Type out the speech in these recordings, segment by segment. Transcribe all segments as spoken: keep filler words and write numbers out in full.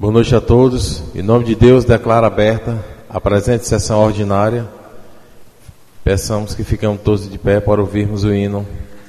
Boa noite a todos. Em nome de Deus, declaro aberta a presente sessão ordinária. Peçamos que fiquemos todos de pé para ouvirmos o hino.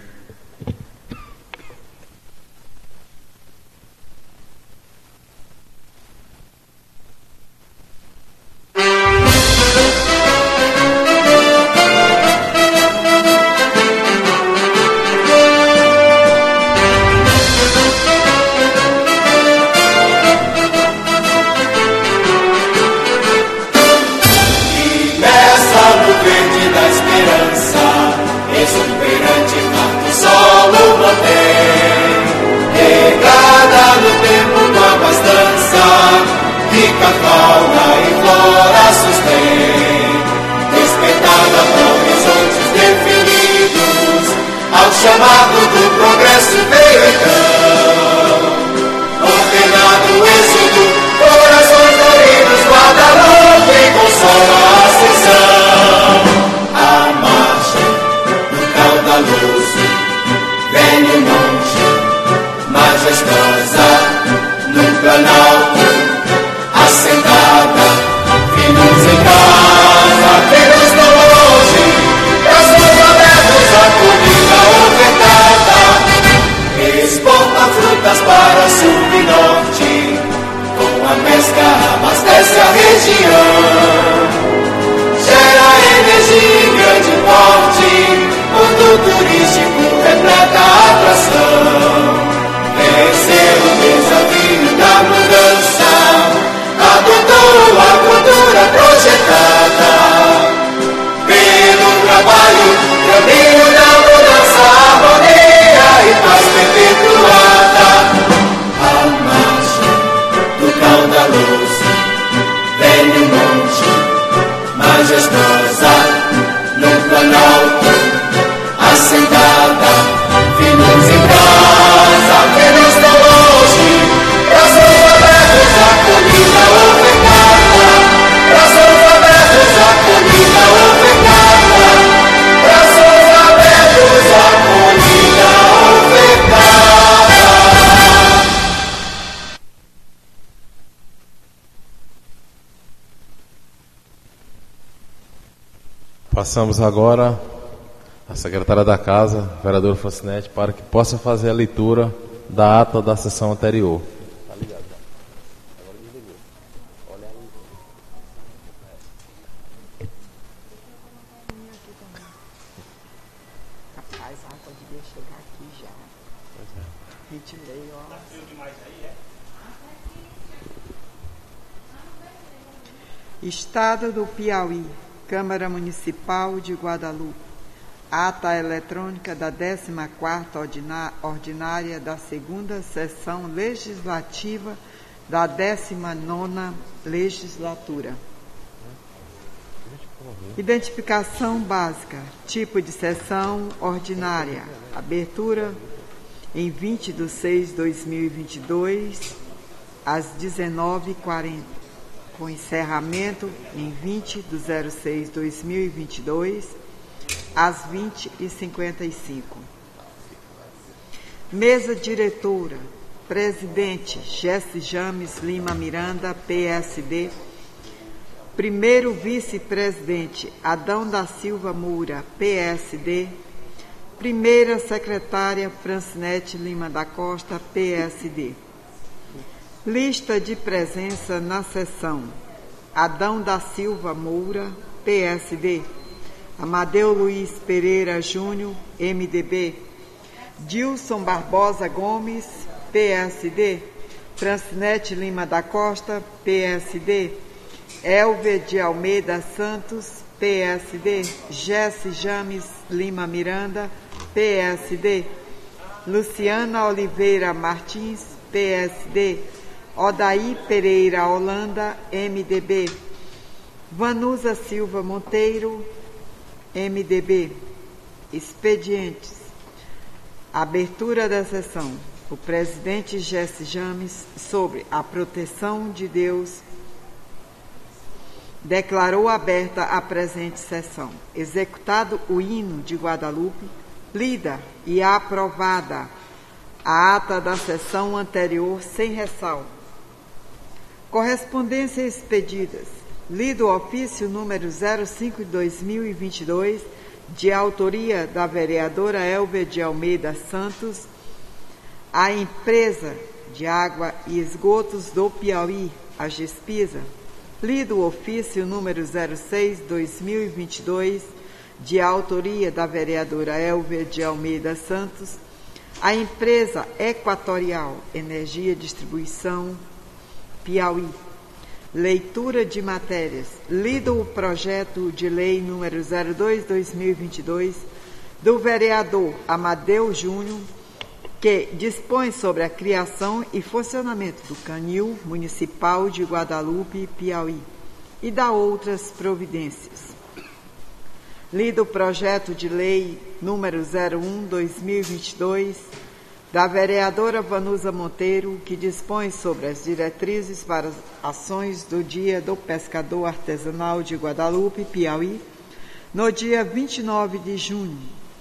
Passamos agora à secretária da Casa, vereadora Francinete, para que possa fazer a leitura da ata da sessão anterior. Tá ligado? Agora desligou. Olha aí. Rapaz, a água devia chegar aqui já. A gente lê, ó. Tá frio demais aí, é? Estado do Piauí. Câmara Municipal de Guadalupe. Ata eletrônica da décima quarta ordinária da segunda sessão legislativa da décima nona legislatura. Identificação básica. Tipo de sessão ordinária. Abertura em vinte de seis de dois mil e vinte e dois, às dezenove e quarenta. Com encerramento em vinte de seis de dois mil e vinte e dois, às vinte e cinquenta e cinco. Mesa diretora, presidente Jesse James Lima Miranda, P S D. Primeiro vice-presidente Adão da Silva Moura, P S D. Primeira secretária Francinete Lima da Costa, P S D. Lista de presença na sessão: Adão da Silva Moura, P S D. Amadeu Luiz Pereira Júnior, M D B. Dilson Barbosa Gomes, P S D. Francinete Lima da Costa, P S D. Elver de Almeida Santos, P S D. Jesse James Lima Miranda, P S D. Luciana Oliveira Martins, P S D. Odaí Pereira Holanda, M D B. Vanusa Silva Monteiro, M D B. Expedientes. Abertura da sessão. O presidente Jesse James, sobre a proteção de Deus, declarou aberta a presente sessão. Executado o hino de Guadalupe, lida e aprovada a ata da sessão anterior sem ressalva. Correspondências expedidas. Lido o ofício número zero cinco de dois mil e vinte e dois, de autoria da vereadora Elvia de Almeida Santos, à Empresa de Água e Esgotos do Piauí, a GESPISA. Lido o ofício número zero seis de dois mil e vinte e dois, de autoria da vereadora Elvia de Almeida Santos, à Empresa Equatorial Energia Distribuição, Piauí. Leitura de matérias. Lido o projeto de lei número zero dois de dois mil e vinte e dois, do vereador Amadeu Júnior, que dispõe sobre a criação e funcionamento do Canil Municipal de Guadalupe, Piauí, e da outras providências. Lido o projeto de lei número zero um de dois mil e vinte e dois, da vereadora Vanusa Monteiro, que dispõe sobre as diretrizes para as ações do Dia do Pescador Artesanal de Guadalupe, Piauí, no dia vinte e nove de junho.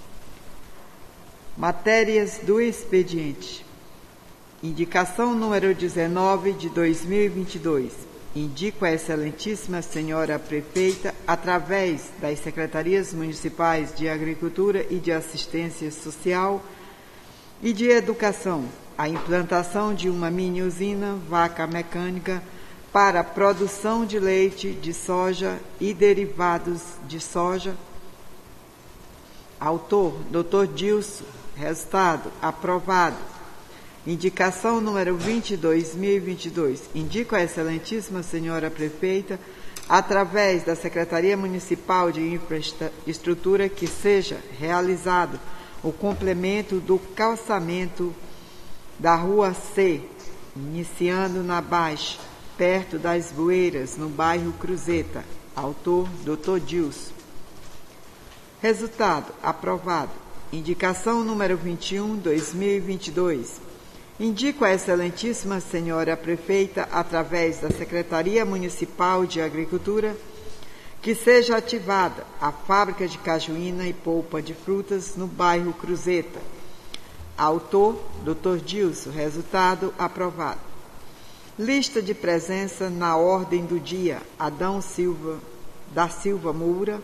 Matérias do expediente. Indicação número dezenove de dois mil e vinte e dois. Indico a excelentíssima senhora prefeita, através das secretarias municipais de Agricultura e de Assistência Social e de Educação, a implantação de uma mini usina vaca mecânica para a produção de leite de soja e derivados de soja. Autor, doutor Dilson. Resultado, aprovado. Indicação número vinte de dois mil e vinte e dois. Indico a excelentíssima senhora prefeita, através da Secretaria Municipal de Infraestrutura, que seja realizado o complemento do calçamento da Rua C, iniciando na Baixa, perto das Bueiras, no bairro Cruzeta. Autor, doutor Dilson. Resultado, aprovado. Indicação número vinte e um de dois mil e vinte e dois. Indico a excelentíssima senhora prefeita, através da Secretaria Municipal de Agricultura, que seja ativada a fábrica de cajuína e polpa de frutas no bairro Cruzeta. Autor, doutor Dilson. Resultado, aprovado. Lista de presença na ordem do dia: Adão Silva da Silva Moura,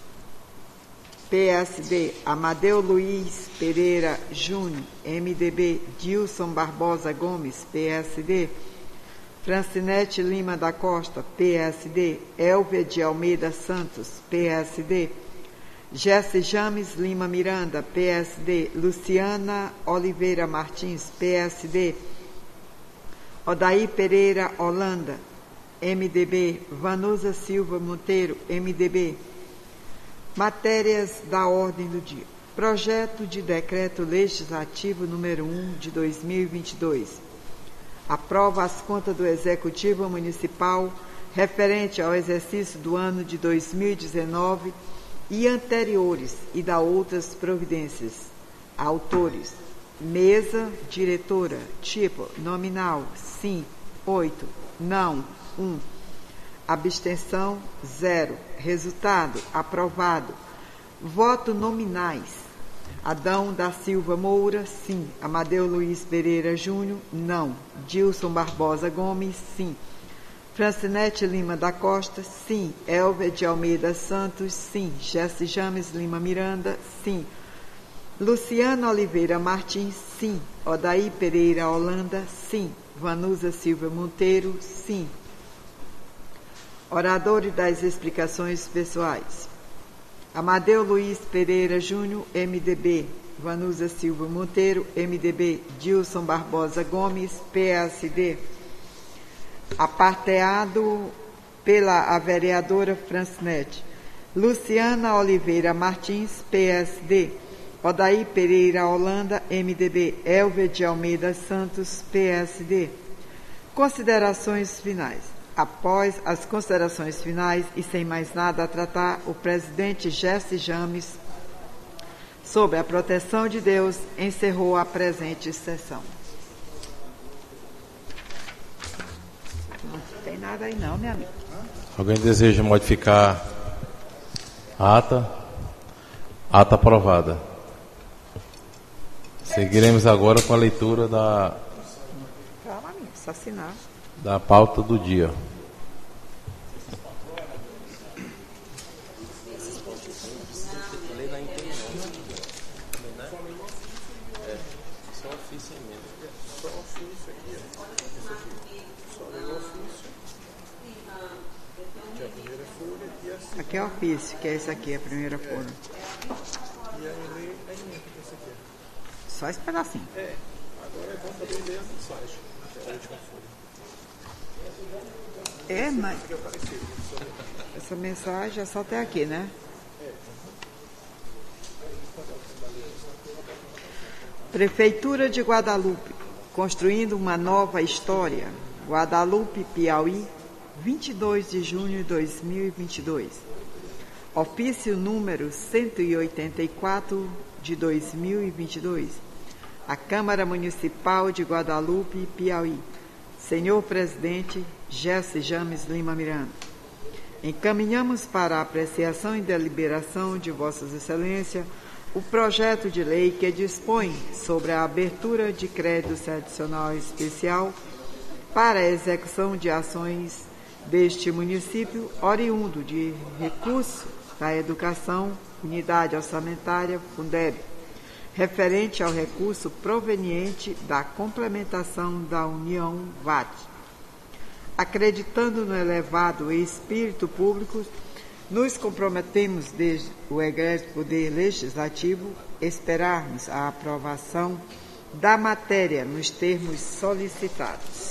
P S D, Amadeu Luiz Pereira Júnior, M D B, Dilson Barbosa Gomes, P S D, Francinete Lima da Costa, P S D, Elvia de Almeida Santos, P S D, Jesse James Lima Miranda, P S D, Luciana Oliveira Martins, P S D, Odaí Pereira Holanda, M D B, Vanusa Silva Monteiro, M D B. Matérias da ordem do dia. Projeto de Decreto Legislativo número um de dois mil e vinte e dois. Aprova as contas do Executivo Municipal referente ao exercício do ano de dois mil e dezenove e anteriores e da outras providências. Autores: mesa diretora, tipo nominal, sim, oito, não, um. Abstenção, zero. Resultado, aprovado. Voto nominais: Adão da Silva Moura, sim. Amadeu Luiz Pereira Júnior, não. Dilson Barbosa Gomes, sim. Francinete Lima da Costa, sim. Elvia de Almeida Santos, sim. Jesse James Lima Miranda, sim. Luciana Oliveira Martins, sim. Odaí Pereira Holanda, sim. Vanusa Silva Monteiro, sim. Oradores das explicações pessoais: Amadeu Luiz Pereira Júnior, M D B. Vanusa Silva Monteiro, M D B. Dilson Barbosa Gomes, P S D. Aparteado pela a vereadora Francinete. Luciana Oliveira Martins, P S D. Odaí Pereira Holanda, M D B. Elvia de Almeida Santos, P S D. Considerações finais. Após as considerações finais e sem mais nada a tratar, o presidente Jesse James, sob a proteção de Deus, encerrou a presente sessão. Não tem nada aí não, minha amiga. Alguém deseja modificar a ata? Ata aprovada. Seguiremos agora com a leitura da... Calma, amiga, só assinar. da pauta do dia. Aqui é o ofício, que é esse aqui, a primeira folha. E aí lê a emenda que esse aqui é. Só esse pedacinho. É, agora é bom também ler a mensagem, que é a última folha. É, mas Fica parecido. essa mensagem é só até aqui, né? Prefeitura de Guadalupe, construindo uma nova história. Guadalupe, Piauí, vinte e dois de junho de dois mil e vinte e dois. Ofício número cento e oitenta e quatro de dois mil e vinte e dois. A Câmara Municipal de Guadalupe, Piauí. Senhor Presidente, Jesse James Lima Miranda. Encaminhamos para a apreciação e deliberação de Vossas Excelências o projeto de lei que dispõe sobre a abertura de crédito adicional especial para a execução de ações deste município oriundo de recurso da educação, unidade orçamentária Fundeb, referente ao recurso proveniente da complementação da União V A T. Acreditando no elevado espírito público, nos comprometemos desde o egresso Poder Legislativo esperarmos a aprovação da matéria nos termos solicitados.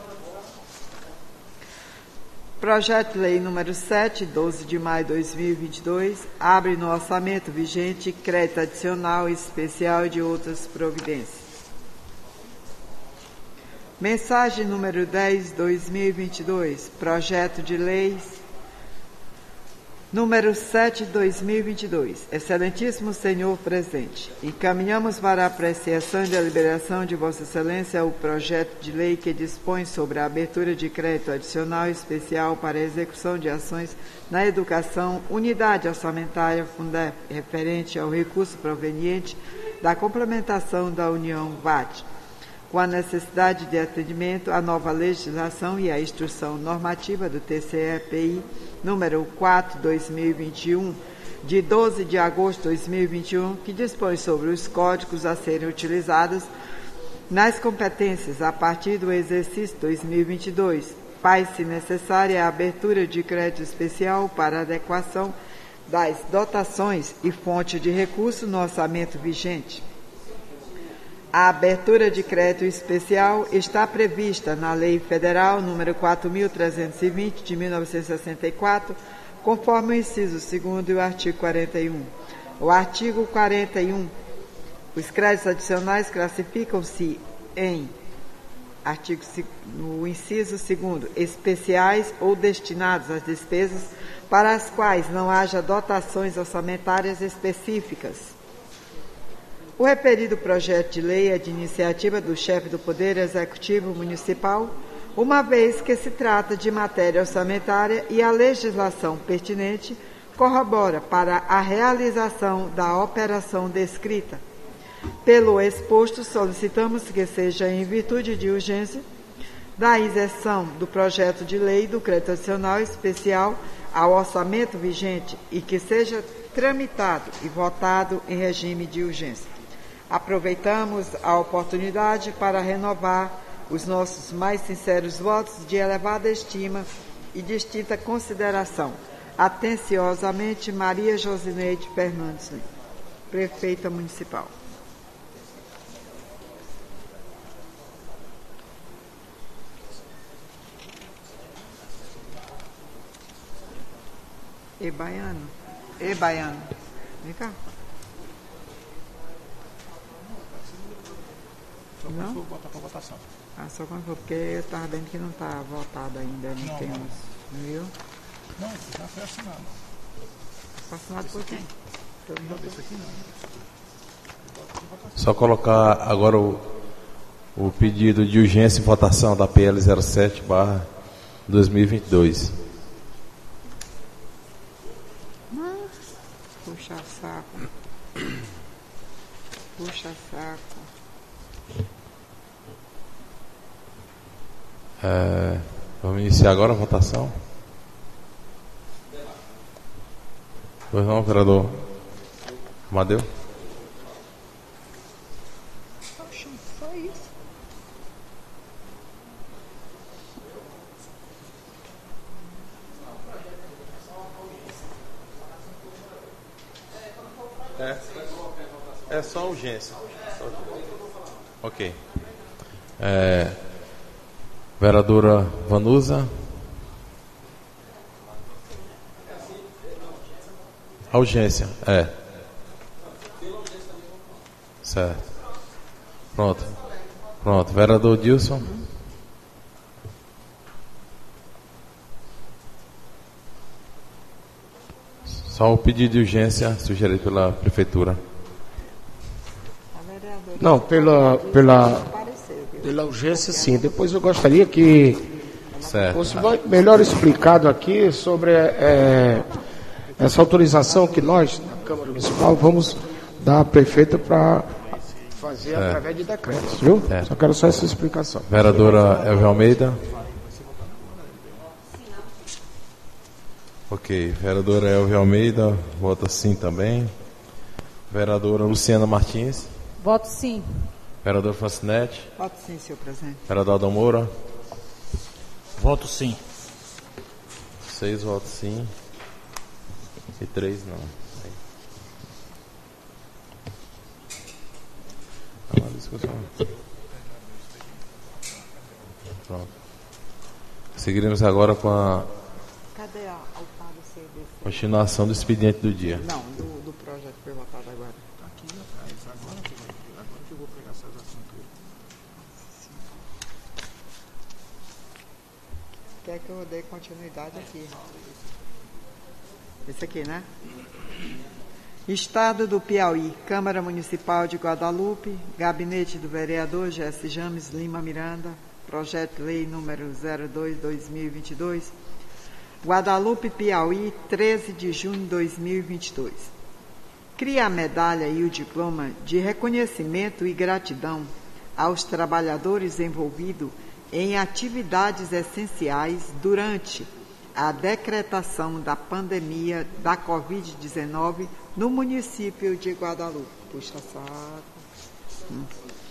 Projeto de Lei número sete, doze de maio de dois mil e vinte e dois, abre no orçamento vigente crédito adicional especial e de outras providências. Mensagem número dez, dois mil e vinte e dois, Projeto de Lei número sete, dois mil e vinte e dois. Excelentíssimo Senhor Presidente, encaminhamos para a apreciação e deliberação de Vossa Excelência o projeto de lei que dispõe sobre a abertura de crédito adicional especial para a execução de ações na educação, unidade orçamentária Fundeb, referente ao recurso proveniente da complementação da União V A T, com a necessidade de atendimento à nova legislação e à instrução normativa do T C E P I número quatro, dois mil e vinte e um, de doze de agosto de dois mil e vinte e um, que dispõe sobre os códigos a serem utilizados nas competências a partir do exercício dois mil e vinte e dois. Faz-se necessária a abertura de crédito especial para adequação das dotações e fonte de recurso no orçamento vigente. A abertura de crédito especial está prevista na Lei Federal número quatro mil trezentos e vinte, de mil novecentos e sessenta e quatro, conforme o inciso segundo e o artigo quarenta e um. O artigo quarenta e um. Os créditos adicionais classificam-se em artigo, no inciso segundo, especiais ou destinados às despesas para as quais não haja dotações orçamentárias específicas. O referido projeto de lei é de iniciativa do chefe do Poder Executivo Municipal, uma vez que se trata de matéria orçamentária e a legislação pertinente corrobora para a realização da operação descrita. Pelo exposto, solicitamos que seja em virtude de urgência da isenção do projeto de lei do crédito adicional especial ao orçamento vigente e que seja tramitado e votado em regime de urgência. Aproveitamos a oportunidade para renovar os nossos mais sinceros votos de elevada estima e distinta consideração. Atenciosamente, Maria Josineide Fernandes Lima, Prefeita Municipal. E Baiano, e Baiano, vem cá. Só quando Não? for botar para votação. Ah, só quando for, porque eu estava vendo que não está votado ainda, não, Não, tem não. uns, viu? Não, já foi assinado. Foi assinado por quem? Todo Não, mundo. esse aqui não. Só colocar agora o, o pedido de urgência em votação da P L zero sete barra dois mil e vinte e dois. Puxa saco. Puxa saco. É, vamos iniciar agora a votação. Pois não, vereador Amadeu? Só isso. É, é só urgência. Ok. É, vereadora Vanusa. A urgência, é. Certo. Pronto. Pronto. Vereador Dilson. Só o pedido de urgência sugerido pela Prefeitura. Não, pela, pela, pela urgência, sim. Depois eu gostaria que Certo. fosse melhor explicado aqui sobre é, essa autorização que nós, na Câmara Municipal, vamos dar à prefeita para fazer certo. através de decretos, viu? Certo. Só quero só essa explicação. Vereadora Elvia Almeida. Ok. Vereadora Elvia Almeida, vota sim também. Vereadora Luciana Martins. Voto sim. Vereador Francinete. Voto sim, senhor presidente. Vereador Adão Moura. Voto sim. Seis votos sim. E três não. É uma discussão. Pronto. Seguiremos agora com a Cadê a, o parecer desse? continuação do expediente do dia. Não, do, do projeto que foi votado agora. Aqui atrás, agora que, vai, agora que eu vou pegar essas assinaturas. Quer que eu dê continuidade aqui? Esse aqui, né? Estado do Piauí, Câmara Municipal de Guadalupe, Gabinete do Vereador Jesse James Lima Miranda, Projeto de Lei número zero dois barra dois mil e vinte e dois, Guadalupe, Piauí, treze de junho de dois mil e vinte e dois. Cria a medalha e o diploma de reconhecimento e gratidão aos trabalhadores envolvidos em atividades essenciais durante a decretação da pandemia da covid dezenove no município de Guadalupe. Puxa saco. Hum.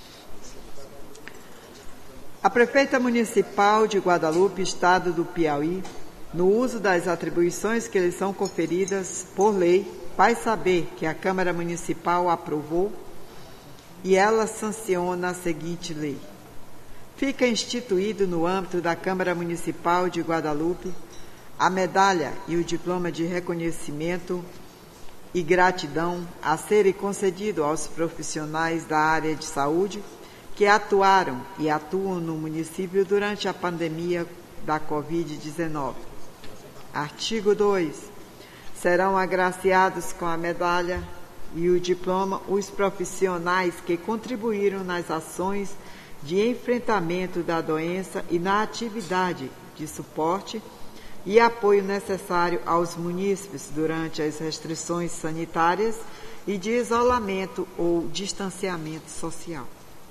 A prefeita municipal de Guadalupe, Estado do Piauí, no uso das atribuições que lhes são conferidas por lei, faz saber que a Câmara Municipal aprovou e ela sanciona a seguinte lei. Fica instituído no âmbito da Câmara Municipal de Guadalupe a medalha e o diploma de reconhecimento e gratidão a serem concedidos aos profissionais da área de saúde que atuaram e atuam no município durante a pandemia da covid dezenove. Artigo dois. Serão agraciados com a medalha e o diploma os profissionais que contribuíram nas ações de enfrentamento da doença e na atividade de suporte e apoio necessário aos munícipes durante as restrições sanitárias e de isolamento ou distanciamento social.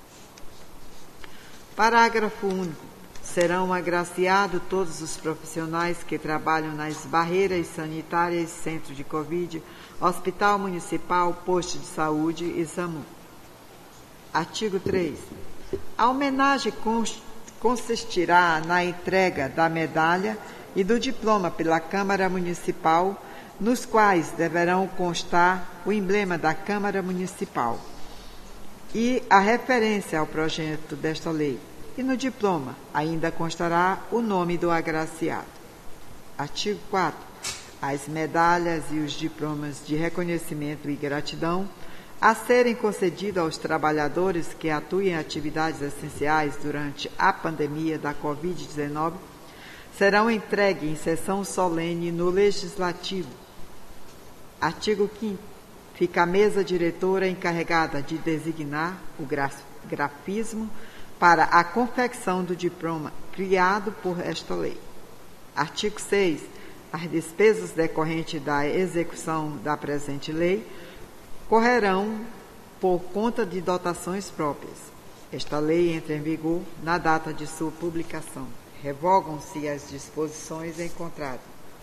Parágrafo único. Serão agraciados todos os profissionais que trabalham nas barreiras sanitárias, centro de Covid, hospital municipal, posto de saúde e SAMU. Artigo três. A homenagem consistirá na entrega da medalha e do diploma pela Câmara Municipal, nos quais deverão constar o emblema da Câmara Municipal e a referência ao projeto desta lei. E no diploma ainda constará o nome do agraciado. Artigo quatro. As medalhas e os diplomas de reconhecimento e gratidão a serem concedidos aos trabalhadores que atuem em atividades essenciais durante a pandemia da covid dezenove serão entregues em sessão solene no Legislativo. Artigo quinto. Fica a mesa diretora encarregada de designar o grafismo para a confecção do diploma criado por esta lei. Artigo seis. As despesas decorrentes da execução da presente lei correrão por conta de dotações próprias. Esta lei entra em vigor na data de sua publicação. Revogam-se as disposições em contrato.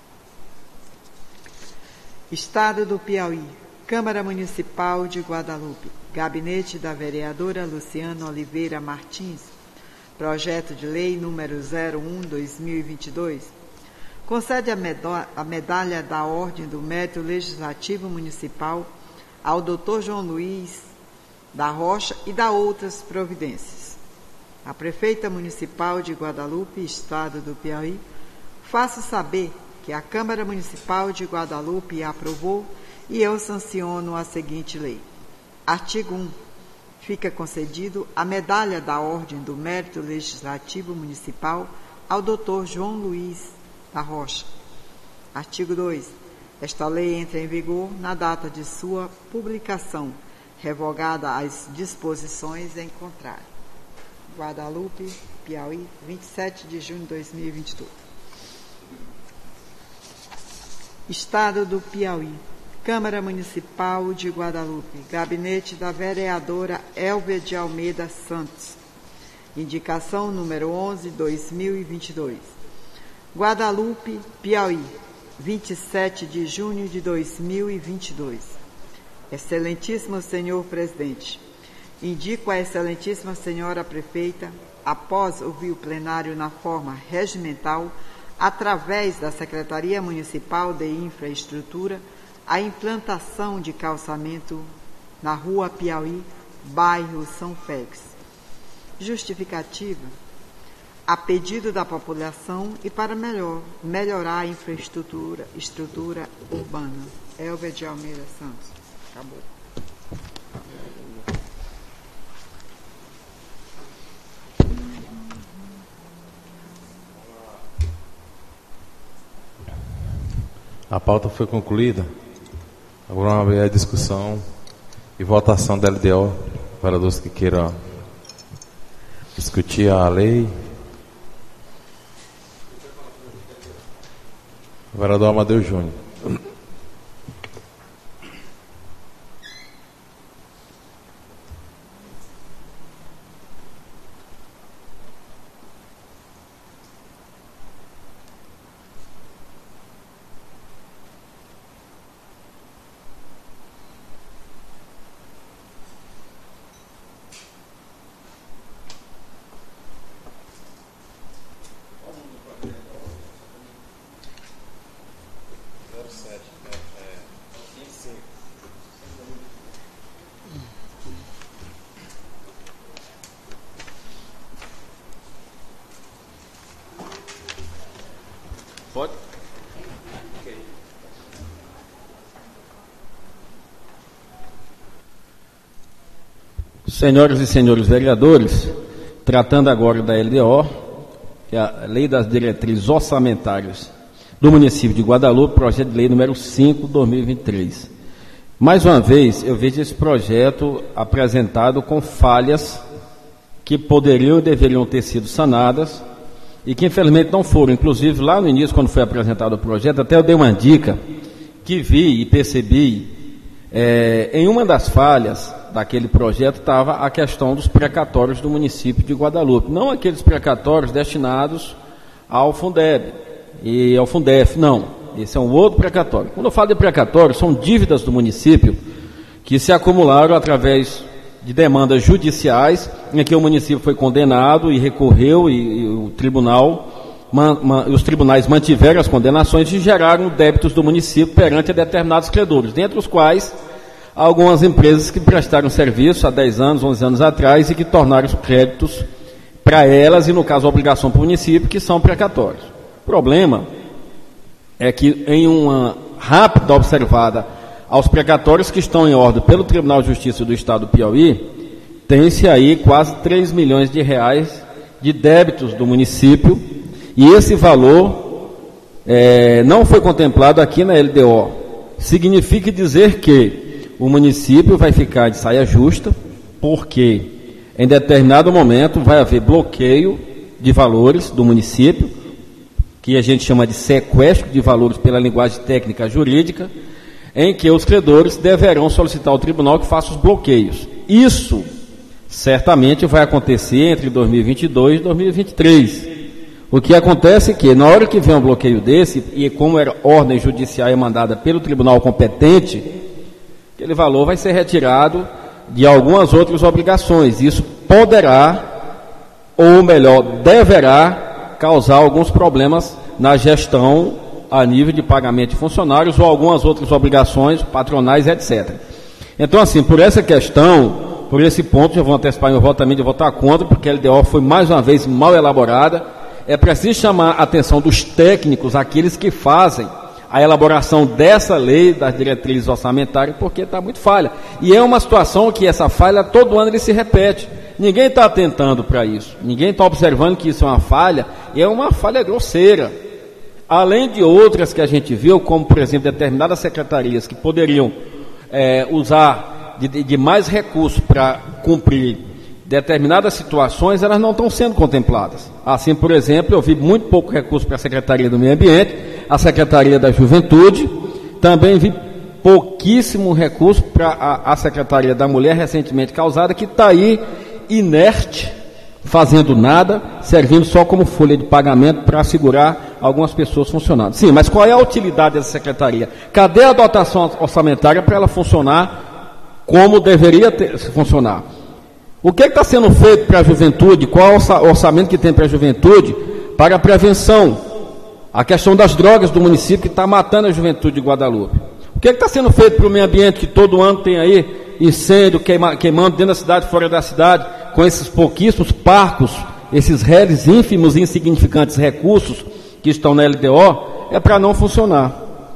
Estado do Piauí. Câmara Municipal de Guadalupe. Gabinete da vereadora Luciana Oliveira Martins. Projeto de lei número zero um barra dois mil e vinte e dois. Concede a, medalha, a medalha da Ordem do Mérito Legislativo Municipal ao doutor João Luiz da Rocha e dá outras providências. A prefeita municipal de Guadalupe, Estado do Piauí, faço saber que a Câmara Municipal de Guadalupe aprovou e eu sanciono a seguinte lei. Artigo um. Fica concedido a medalha da Ordem do Mérito Legislativo Municipal ao doutor João Luiz da Rocha. Artigo dois. Esta lei entra em vigor na data de sua publicação, revogada as disposições em contrário. Guadalupe, Piauí, vinte e sete de junho de dois mil e vinte e dois. Estado do Piauí. Câmara Municipal de Guadalupe. Gabinete da vereadora Elvia de Almeida Santos. Indicação número onze, dois mil e vinte e dois. Guadalupe, Piauí, vinte e sete de junho de dois mil e vinte e dois. Excelentíssimo senhor presidente, indico a excelentíssima senhora prefeita, após ouvir o plenário na forma regimental, através da Secretaria Municipal de Infraestrutura, a implantação de calçamento na Rua Piauí, bairro São Félix. Justificativa: a pedido da população e para melhor, melhorar a infraestrutura estrutura urbana. Elvia de Almeida Santos. Acabou. A pauta foi concluída. Agora vamos abrir a discussão e votação da L D O. Vereadores que queiram discutir a lei. Vereador Amadeu Júnior. Pode? Senhoras e senhores vereadores, tratando agora da L D O, que é a Lei das Diretrizes Orçamentárias do município de Guadalupe, projeto de lei número cinco, dois mil e vinte e três. Mais uma vez, eu vejo esse projeto apresentado com falhas que poderiam e deveriam ter sido sanadas, e que infelizmente não foram. Inclusive, lá no início, quando foi apresentado o projeto, até eu dei uma dica que vi e percebi, é, em uma das falhas daquele projeto estava a questão dos precatórios do município de Guadalupe. Não aqueles precatórios destinados ao Fundeb e ao Fundef, não. Esse é um outro precatório. Quando eu falo de precatório, são dívidas do município que se acumularam através de demandas judiciais, em que o município foi condenado e recorreu, e, e o tribunal, man, man, os tribunais mantiveram as condenações e geraram débitos do município perante determinados credores, dentre os quais algumas empresas que prestaram serviço há dez anos, onze anos atrás, e que tornaram os créditos para elas, e no caso a obrigação para o município, que são precatórios. O problema é que, em uma rápida observada aos precatórios que estão em ordem pelo Tribunal de Justiça do Estado do Piauí, tem-se aí quase três milhões de reais de débitos do município, e esse valor é, não foi contemplado aqui na L D O. Significa dizer que o município vai ficar de saia justa, porque em determinado momento vai haver bloqueio de valores do município, que a gente chama de sequestro de valores pela linguagem técnica jurídica, em que os credores deverão solicitar ao tribunal que faça os bloqueios. Isso certamente vai acontecer entre dois mil e vinte e dois e dois mil e vinte e três. O que acontece é que, na hora que vem um bloqueio desse, e como era ordem judiciária mandada pelo tribunal competente, aquele valor vai ser retirado de algumas outras obrigações. Isso poderá, ou melhor, deverá causar alguns problemas na gestão a nível de pagamento de funcionários ou algumas outras obrigações patronais, etcétera. Então, assim, por essa questão, por esse ponto, eu vou antecipar meu voto também de votar contra, porque a L D O foi mais uma vez mal elaborada. É preciso chamar a atenção dos técnicos, aqueles que fazem a elaboração dessa lei, das diretrizes orçamentárias, porque está muito falha. E é uma situação que essa falha, todo ano ele se repete. Ninguém está atentando para isso. Ninguém está observando que isso é uma falha, e é uma falha grosseira. Além de outras que a gente viu, como, por exemplo, determinadas secretarias que poderiam é, usar de, de mais recursos para cumprir determinadas situações, elas não estão sendo contempladas. Assim, por exemplo, eu vi muito pouco recurso para a Secretaria do Meio Ambiente, a Secretaria da Juventude, também vi pouquíssimo recurso para a, a Secretaria da Mulher, recentemente causada, que está aí inerte, fazendo nada, servindo só como folha de pagamento para assegurar algumas pessoas funcionando. Sim, mas qual é a utilidade dessa secretaria? Cadê a dotação orçamentária para ela funcionar como deveria ter, funcionar? O que está sendo feito para a juventude? Qual é o orçamento que tem para a juventude? Para a prevenção, a questão das drogas do município que está matando a juventude de Guadalupe. O que está sendo feito para o meio ambiente, que todo ano tem aí incêndio, queima, queimando dentro da cidade, fora da cidade, com esses pouquíssimos parcos, esses réis ínfimos e insignificantes recursos que estão na L D O, é para não funcionar.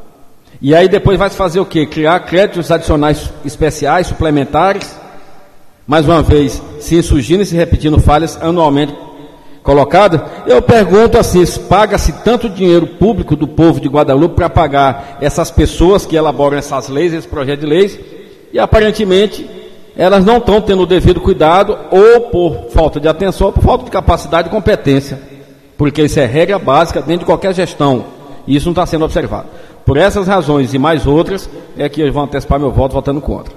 E aí depois vai se fazer o quê? Criar créditos adicionais especiais, suplementares, mais uma vez, se insurgindo e se repetindo falhas anualmente colocadas. Eu pergunto assim, paga-se tanto dinheiro público do povo de Guadalupe para pagar essas pessoas que elaboram essas leis, esse projeto de leis, e aparentemente elas não estão tendo o devido cuidado, ou por falta de atenção, ou por falta de capacidade e competência, porque isso é regra básica dentro de qualquer gestão, e isso não está sendo observado. Por essas razões e mais outras, é que eu vou antecipar meu voto votando contra.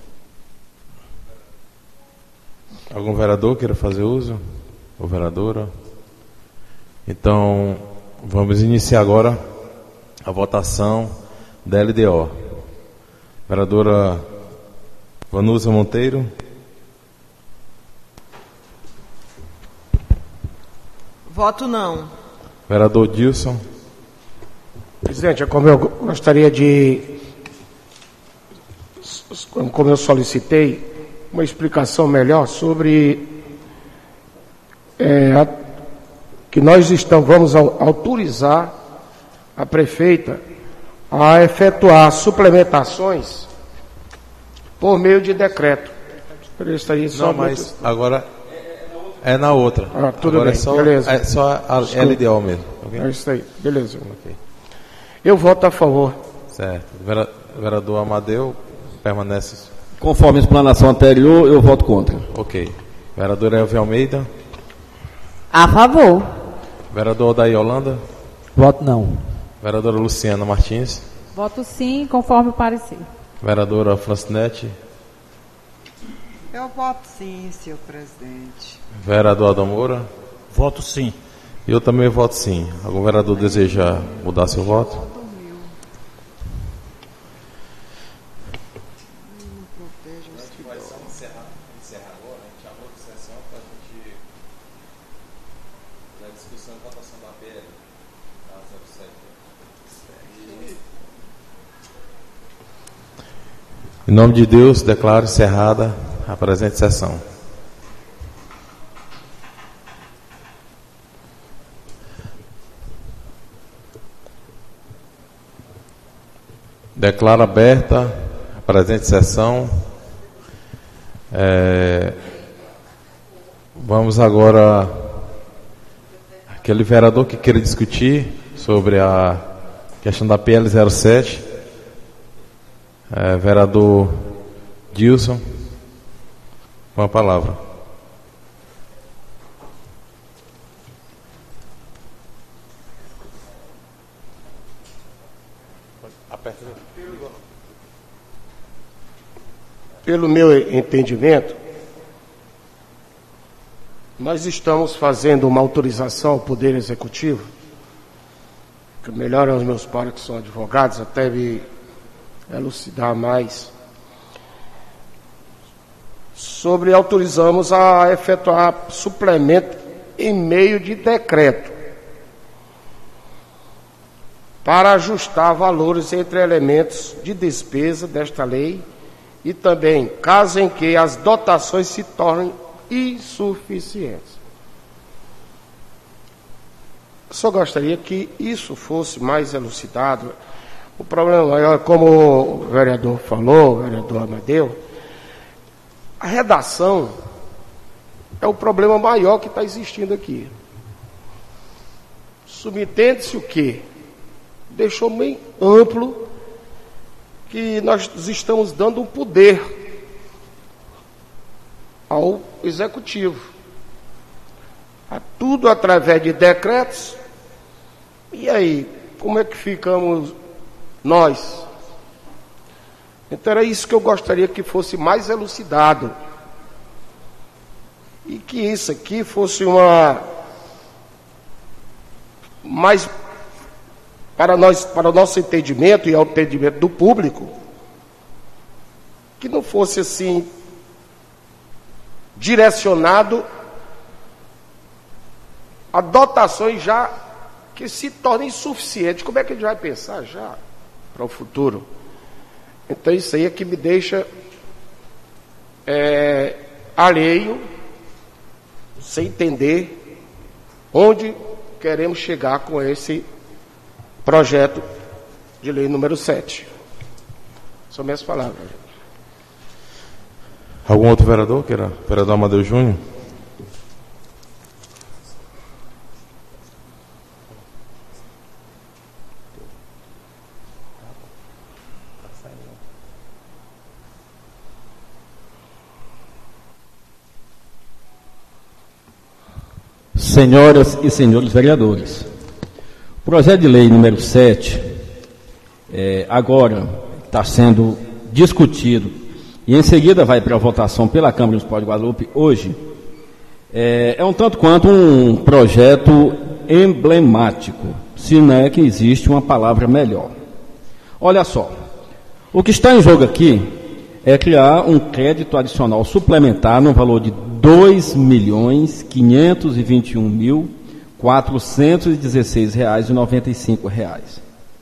Algum vereador queira fazer uso? Ou vereadora? Então, vamos iniciar agora a votação da L D O. Vereadora Vanusa Monteiro. Voto não. Vereador Dilson. Presidente, como eu gostaria de, como eu solicitei, uma explicação melhor sobre é, a, que nós estamos, vamos autorizar a prefeita a efetuar suplementações por meio de decreto. Não, mas agora é na outra. Ah, tudo agora bem, é só, beleza. É só a L D O mesmo. Okay? É isso aí, beleza. Okay. Eu voto a favor. Certo. Vereador Amadeu, permanece... Conforme a explanação anterior, eu voto contra. Ok. Vereador Elvio Almeida. A favor. Vereador Odair Holanda. Voto não. Vereadora Luciana Martins. Voto sim, conforme o parecer. Vereadora Francinete. Eu voto sim, senhor presidente. Vereador Adão Moura. Voto sim. Eu também voto sim. Algum vereador deseja mudar seu voto? Em nome de Deus, declaro encerrada a presente sessão. Declaro aberta a presente sessão. É, vamos agora, aquele vereador que queira discutir sobre a questão da P L zero sete, é, vereador Dilson, com a palavra. Pelo meu entendimento, nós estamos fazendo uma autorização ao Poder Executivo, que melhor aos meus pares que são advogados, até me elucidar mais, sobre autorizamos a efetuar suplemento em meio de decreto, para ajustar valores entre elementos de despesa desta lei e também, caso em que as dotações se tornem insuficientes. Só gostaria que isso fosse mais elucidado. O problema maior, como o vereador falou, o vereador Amadeu, a redação é o problema maior que está existindo aqui. Subentende-se o quê? Deixou bem amplo que nós estamos dando um poder ao Executivo. A tudo através de decretos. E aí, como é que ficamos nós? Então era isso que eu gostaria que fosse mais elucidado. E que isso aqui fosse uma... mais... para nós, para o nosso entendimento e ao entendimento do público, que não fosse assim direcionado a dotações já que se tornem insuficientes. Como é que a gente vai pensar já para o futuro? Então isso aí é que me deixa é, alheio, sem entender onde queremos chegar com esse projeto de lei número sete. São minhas palavras. Algum outro vereador? Que era vereador Amadeu Júnior? Senhoras e senhores vereadores, o projeto de lei número sete, é, agora está sendo discutido e em seguida vai para a votação pela Câmara Municipal de Guadalupe hoje, é, é um tanto quanto um projeto emblemático, se não é que existe uma palavra melhor. Olha só, o que está em jogo aqui é criar um crédito adicional suplementar no valor de dois milhões quinhentos e vinte e um mil quatrocentos e dezesseis reais e noventa e cinco reais.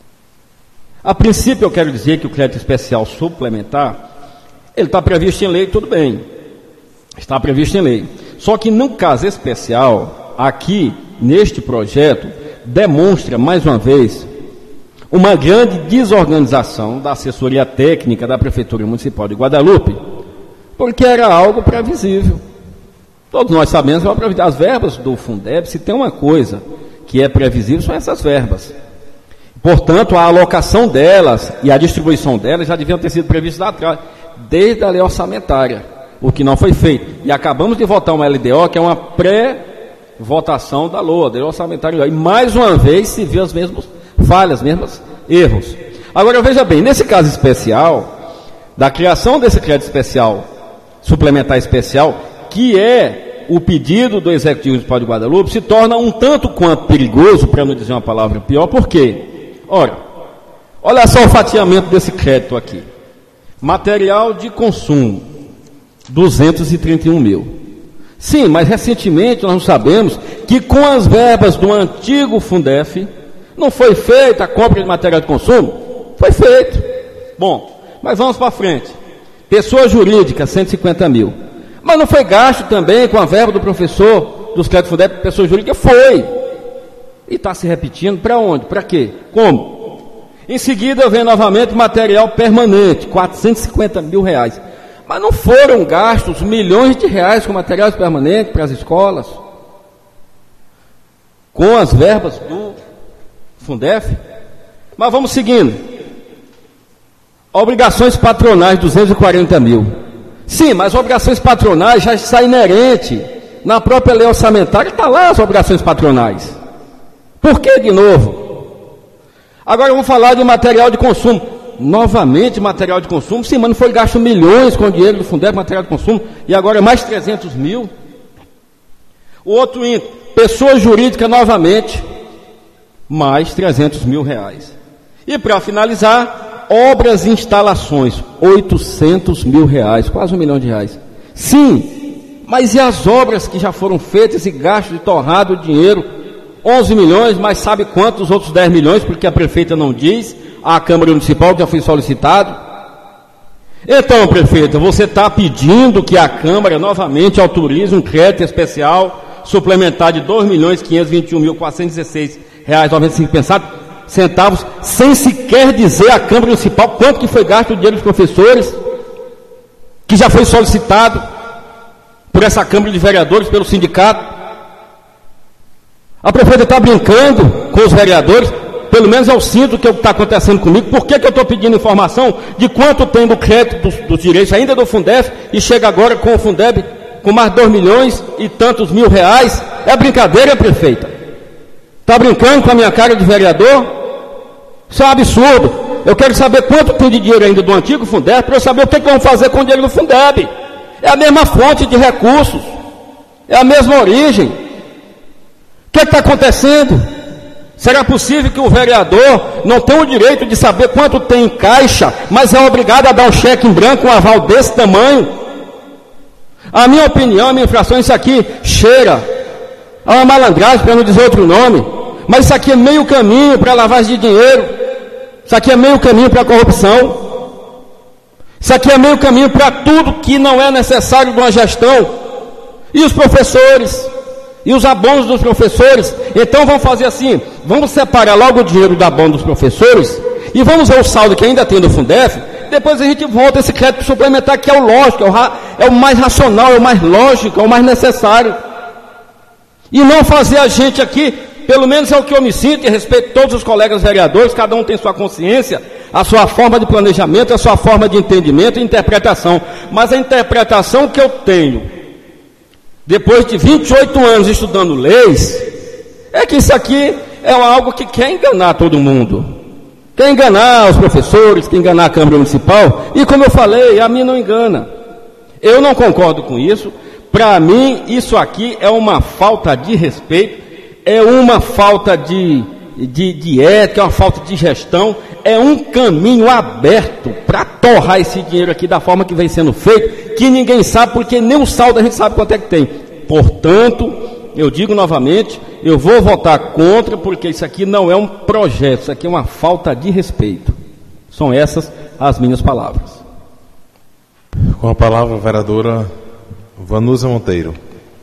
A princípio eu quero dizer que o crédito especial suplementar, ele está previsto em lei, tudo bem, está previsto em lei. Só que no caso especial, aqui, neste projeto, demonstra mais uma vez uma grande desorganização da assessoria técnica da Prefeitura Municipal de Guadalupe, porque era algo previsível. Todos nós sabemos que as verbas do Fundeb, se tem uma coisa que é previsível, são essas verbas. Portanto, a alocação delas e a distribuição delas já deviam ter sido previstas lá atrás, desde a lei orçamentária, o que não foi feito. E acabamos de votar uma L D O, que é uma pré-votação da L O A, da lei orçamentária, e mais uma vez se viu as mesmas falhas, mesmos erros. Agora, veja bem, nesse caso especial, da criação desse crédito especial, suplementar especial, que é o pedido do Executivo Municipal de Guadalupe, se torna um tanto quanto perigoso, para não dizer uma palavra pior. Por quê? Ora, olha só o fatiamento desse crédito aqui. Material de consumo, duzentos e trinta e um mil. Sim, mas recentemente nós sabemos que com as verbas do antigo Fundef, não foi feita a compra de material de consumo? Foi feito. Bom, mas vamos para frente. Pessoa jurídica, cento e cinquenta mil. Mas não foi gasto também com a verba do professor dos créditos Fundeb, pessoa jurídica? Foi. E está se repetindo para onde? Para quê? Como? Em seguida vem novamente material permanente, quatrocentos e cinquenta mil reais. Mas não foram gastos milhões de reais com materiais permanentes para as escolas? Com as verbas do Fundef? Mas vamos seguindo. Obrigações patronais, duzentos e quarenta mil. Sim, mas obrigações patronais já está inerente. Na própria lei orçamentária está lá as obrigações patronais. Por que de novo? Agora vamos falar de material de consumo. Novamente material de consumo. Sim, mas não foi gasto milhões com o dinheiro do Fundeb, material de consumo, e agora é mais trezentos mil. O outro item, pessoa jurídica novamente, mais trezentos mil reais. E para finalizar, obras e instalações, oitocentos mil reais, quase um milhão de reais. Sim, mas e as obras que já foram feitas e gastos de torrado dinheiro? onze milhões, mas sabe quantos outros dez milhões, porque a prefeita não diz, a Câmara Municipal já foi solicitado. Então, prefeita, você está pedindo que a Câmara novamente autorize um crédito especial suplementar de dois milhões quinhentos e vinte e um mil quatrocentos e dezesseis reais e noventa e cinco centavos, sem sequer dizer à Câmara Municipal quanto que foi gasto o dinheiro dos professores, que já foi solicitado por essa Câmara de Vereadores, pelo sindicato. A prefeita está brincando com os vereadores, pelo menos eu sinto que está acontecendo comigo. Por que, que eu estou pedindo informação de quanto tem do crédito dos, dos direitos ainda do Fundeb e chega agora com o Fundeb com mais dois milhões e tantos mil reais? É brincadeira, prefeita? Está brincando com a minha cara de vereador? Isso é um absurdo. Eu quero saber quanto tem de dinheiro ainda do antigo Fundeb, para eu saber o que, que vão fazer com o dinheiro do Fundeb. É a mesma fonte de recursos, é a mesma origem. O que está acontecendo? Será possível que o vereador não tenha o direito de saber quanto tem em caixa, mas é obrigado a dar um cheque em branco, um aval desse tamanho? A minha opinião, a minha infração, isso aqui cheira a uma malandragem, para não dizer outro nome, mas isso aqui é meio caminho para lavagem de dinheiro, isso aqui é meio caminho para corrupção, isso aqui é meio caminho para tudo que não é necessário de uma gestão. E os professores? E os abonos dos professores? Então vamos fazer assim, vamos separar logo o dinheiro do abono dos professores e vamos ver o saldo que ainda tem do Fundef. Depois a gente volta esse crédito suplementar, que é o lógico, é o, ra, é o mais racional, é o mais lógico, é o mais necessário. E não fazer a gente aqui, pelo menos é o que eu me sinto, e respeito todos os colegas vereadores, cada um tem sua consciência, a sua forma de planejamento, a sua forma de entendimento e interpretação. Mas a interpretação que eu tenho, depois de vinte e oito anos estudando leis, é que isso aqui é algo que quer enganar todo mundo. Quer enganar os professores, quer enganar a Câmara Municipal. E como eu falei, a mim não engana. Eu não concordo com isso. Para mim, isso aqui é uma falta de respeito, é uma falta de, de, de ética, é uma falta de gestão, é um caminho aberto para torrar esse dinheiro aqui da forma que vem sendo feito, que ninguém sabe, porque nem o saldo a gente sabe quanto é que tem. Portanto, eu digo novamente, eu vou votar contra, porque isso aqui não é um projeto, isso aqui é uma falta de respeito. São essas as minhas palavras. Com a palavra, a vereadora Vanusa Monteiro.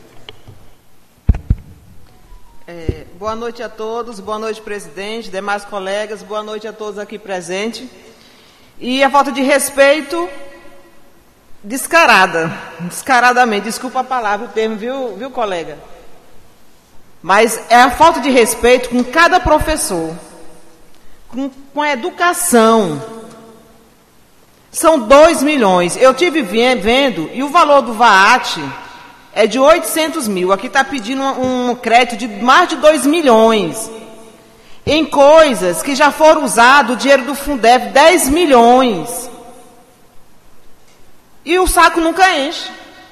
É, boa noite a todos, boa noite, presidente, demais colegas, boa noite a todos aqui presentes. E a falta de respeito descarada, descaradamente, desculpa a palavra, o termo, viu, viu, colega? Mas é a falta de respeito com cada professor, com, com a educação. São dois milhões. Eu tive vendo, e o valor do V A A T é de oitocentos mil. Aqui está pedindo um, um crédito de mais de dois milhões. Em coisas que já foram usados, o dinheiro do Fundeb, dez milhões. E o saco nunca enche.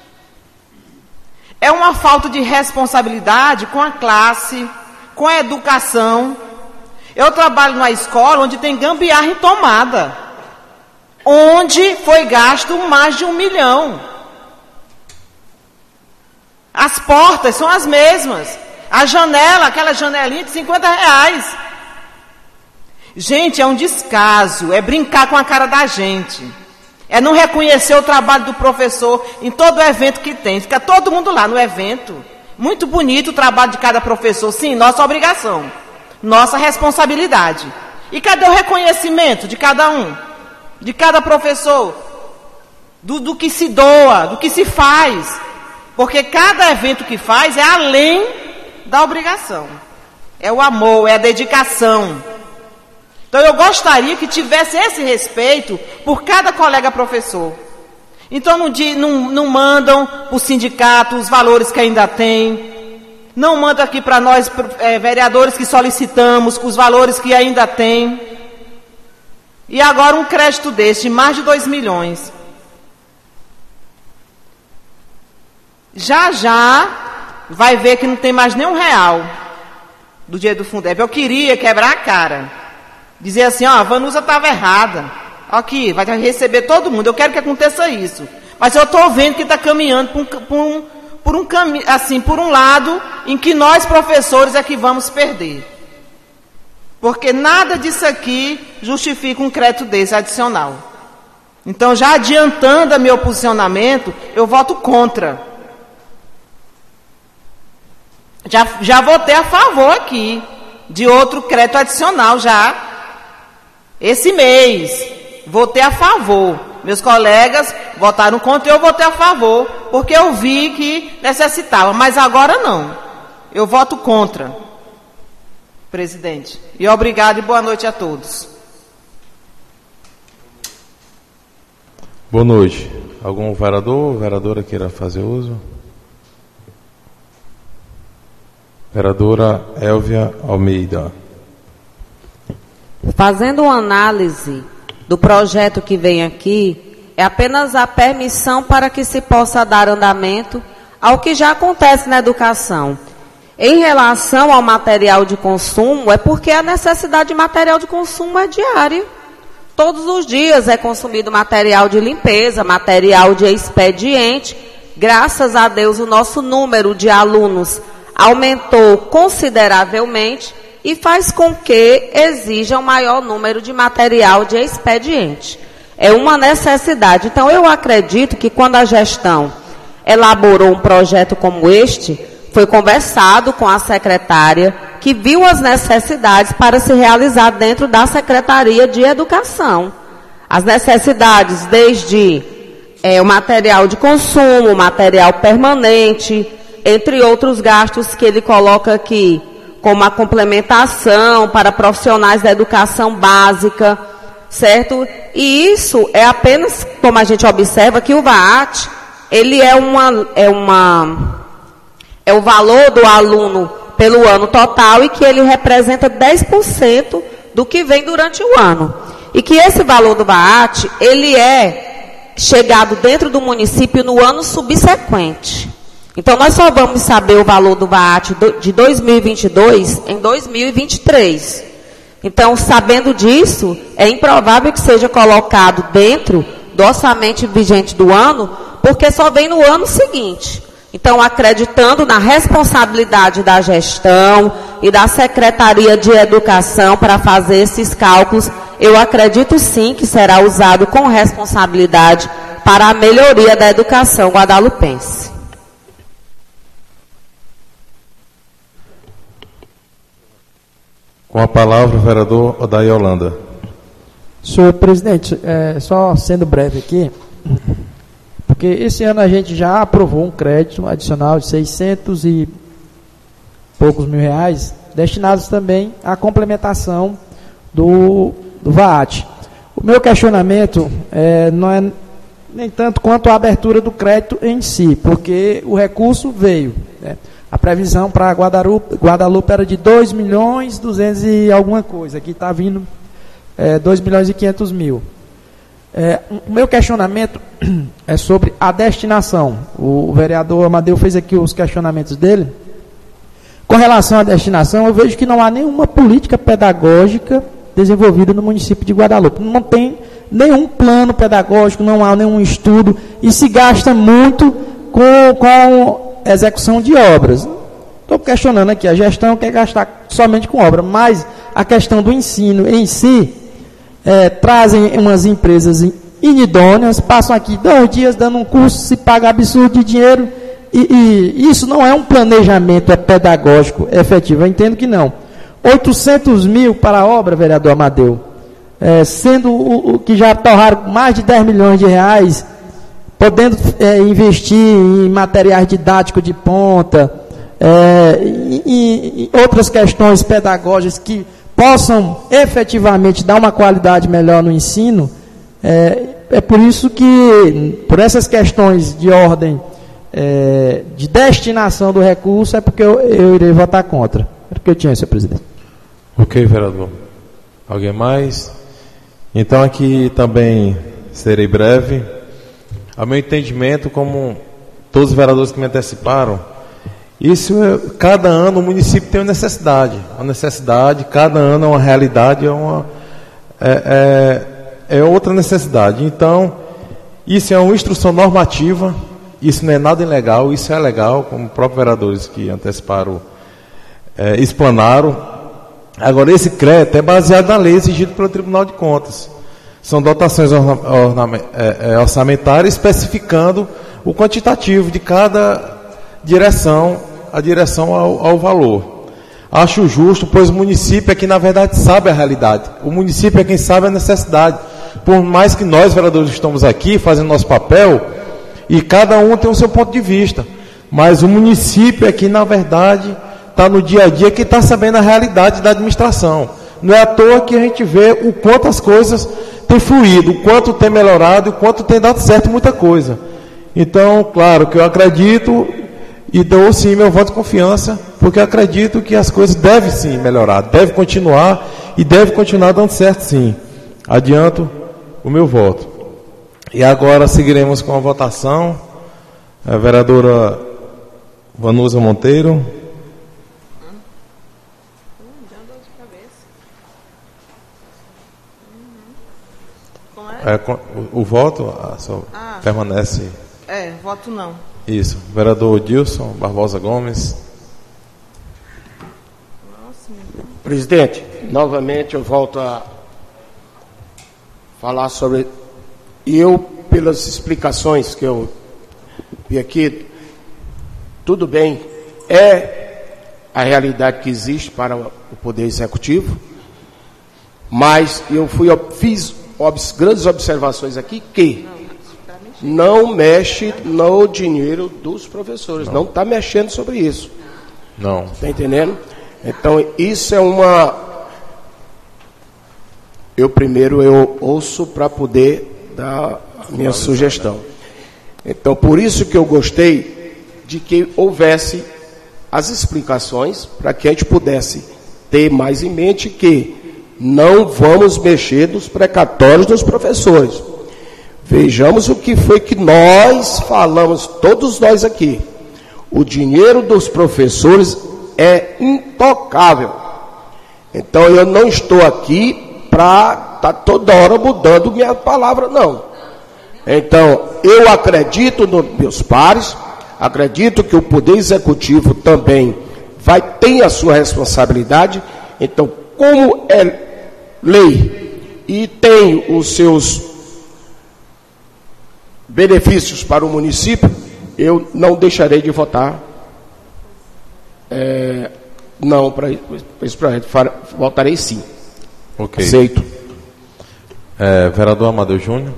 É uma falta de responsabilidade com a classe, com a educação. Eu trabalho numa escola onde tem gambiarra em tomada, onde foi gasto mais de um milhão. As portas são as mesmas. A janela, aquela janelinha de cinquenta reais. Gente, é um descaso, é brincar com a cara da gente. É não reconhecer o trabalho do professor em todo evento que tem. Fica todo mundo lá no evento. Muito bonito o trabalho de cada professor. Sim, nossa obrigação. Nossa responsabilidade. E cadê o reconhecimento de cada um? De cada professor? Do, do que se doa, do que se faz. Porque cada evento que faz é além da obrigação. É o amor, é a dedicação. Então eu gostaria que tivesse esse respeito por cada colega professor. Então não, não, não mandam para o sindicato os valores que ainda tem. Não mandam aqui para nós, é, vereadores que solicitamos, os valores que ainda tem. E agora um crédito desse, de mais de dois milhões. Já já vai ver que não tem mais nem um real do dia do Fundeb. Eu queria quebrar a cara, dizer assim, ó, a Vanusa estava errada, aqui, vai receber todo mundo, eu quero que aconteça isso. Mas eu estou vendo que está caminhando por um, por, um, por, um cami- assim, por um lado em que nós, professores, é que vamos perder. Porque nada disso aqui justifica um crédito desse adicional. Então, já adiantando o meu posicionamento, eu voto contra. Já, já votei a favor aqui de outro crédito adicional já esse mês. Votei a favor. Meus colegas votaram contra e eu votei a favor, porque eu vi que necessitava. Mas agora não. Eu voto contra, presidente. E obrigado e boa noite a todos. Boa noite. Algum vereador ou vereadora queira fazer uso? Vereadora Elvia Almeida. Fazendo uma análise do projeto que vem aqui, é apenas a permissão para que se possa dar andamento ao que já acontece na educação. Em relação ao material de consumo, é porque a necessidade de material de consumo é diária. Todos os dias é consumido material de limpeza, material de expediente. Graças a Deus, o nosso número de alunos aumentou consideravelmente e faz com que exija um maior número de material de expediente. É uma necessidade. Então, eu acredito que quando a gestão elaborou um projeto como este, foi conversado com a secretária, que viu as necessidades para se realizar dentro da Secretaria de Educação. As necessidades desde é, o material de consumo, material permanente, entre outros gastos que ele coloca aqui, como a complementação para profissionais da educação básica, certo? E isso é apenas, como a gente observa, que o V A A T, ele é uma... É uma É o valor do aluno pelo ano total e que ele representa dez por cento do que vem durante o ano. E que esse valor do V A A T, ele é chegado dentro do município no ano subsequente. Então, nós só vamos saber o valor do V A A T de dois mil e vinte e dois em dois mil e vinte e três. Então, sabendo disso, é improvável que seja colocado dentro do orçamento vigente do ano, porque só vem no ano seguinte. Então, acreditando na responsabilidade da gestão e da Secretaria de Educação para fazer esses cálculos, eu acredito sim que será usado com responsabilidade para a melhoria da educação guadalupense. Com a palavra, o vereador Odair Holanda. Senhor presidente, é, só sendo breve aqui, porque esse ano a gente já aprovou um crédito adicional de seiscentos e poucos mil reais, destinados também à complementação do, do V A A T. O meu questionamento é, não é nem tanto quanto a abertura do crédito em si, porque o recurso veio, né? A previsão para Guadalupe, Guadalupe era de dois milhões e duzentos e alguma coisa, aqui está vindo é, dois milhões e quinhentos mil. É, o meu questionamento é sobre a destinação. O, o vereador Amadeu fez aqui os questionamentos dele. Com relação à destinação, eu vejo que não há nenhuma política pedagógica desenvolvida no município de Guadalupe. Não tem nenhum plano pedagógico, não há nenhum estudo, e se gasta muito com, com execução de obras. Estou questionando aqui, a gestão quer gastar somente com obra, mas a questão do ensino em si, É, trazem umas empresas inidôneas, passam aqui dois dias dando um curso, se paga absurdo de dinheiro, e, e isso não é um planejamento pedagógico efetivo. Eu entendo que não. oitocentos mil para a obra, vereador Amadeu, é, sendo o, o que já torraram mais de dez milhões de reais, podendo é, investir em materiais didáticos de ponta, é, e, e outras questões pedagógicas que possam efetivamente dar uma qualidade melhor no ensino, é, é por isso que, por essas questões de ordem é, de destinação do recurso, é porque eu, eu irei votar contra. Era o que eu tinha, senhor presidente. Ok, vereador. Alguém mais? Então, aqui também serei breve. A meu entendimento, como todos os vereadores que me anteciparam, Isso, é, cada ano o município tem uma necessidade. Uma necessidade, cada ano é uma realidade, é, uma, é, é, é outra necessidade. Então, isso é uma instrução normativa, isso não é nada ilegal, isso é legal, como os próprios vereadores que anteciparam, é, explanaram. Agora, esse crédito é baseado na lei exigida pelo Tribunal de Contas. São dotações orna, orna, é, é, orçamentárias especificando o quantitativo de cada direção, a direção ao, ao valor. Acho justo, pois o município é quem, na verdade, sabe a realidade. O município é quem sabe a necessidade. Por mais que nós, vereadores, estamos aqui fazendo nosso papel, e cada um tem o seu ponto de vista. Mas o município é quem, na verdade, está no dia a dia, que está sabendo a realidade da administração. Não é à toa que a gente vê o quanto as coisas têm fluído, o quanto tem melhorado, o quanto tem dado certo muita coisa. Então, claro que eu acredito e dou sim meu voto de confiança, porque eu acredito que as coisas devem sim melhorar, devem continuar e devem continuar dando certo sim. Adianto o meu voto. E agora seguiremos com a votação. A vereadora Vanusa Monteiro. É, o, o voto a, só, ah, permanece. É, voto não. Isso. Vereador Dilson Barbosa Gomes. Presidente, novamente eu volto a falar sobre. E eu, pelas explicações que eu vi aqui, tudo bem, é a realidade que existe para o Poder Executivo, mas eu fui, fiz obs, grandes observações aqui que não mexe no dinheiro dos professores, não está mexendo sobre isso. Não. Está entendendo? Então, isso é uma... Eu primeiro eu ouço para poder dar a minha sugestão. Então, por isso que eu gostei de que houvesse as explicações para que a gente pudesse ter mais em mente que não vamos mexer nos precatórios dos professores. Vejamos o que foi que nós falamos, todos nós aqui. O dinheiro dos professores é intocável. Então eu não estou aqui para estar tá toda hora mudando minha palavra, não. Então eu acredito nos meus pares, acredito que o Poder Executivo também vai ter a sua responsabilidade. Então, como é lei e tem os seus benefícios para o município, eu não deixarei de votar é, não para esse projeto. Votarei sim. Ok. Aceito. É, vereador Amadeu Júnior.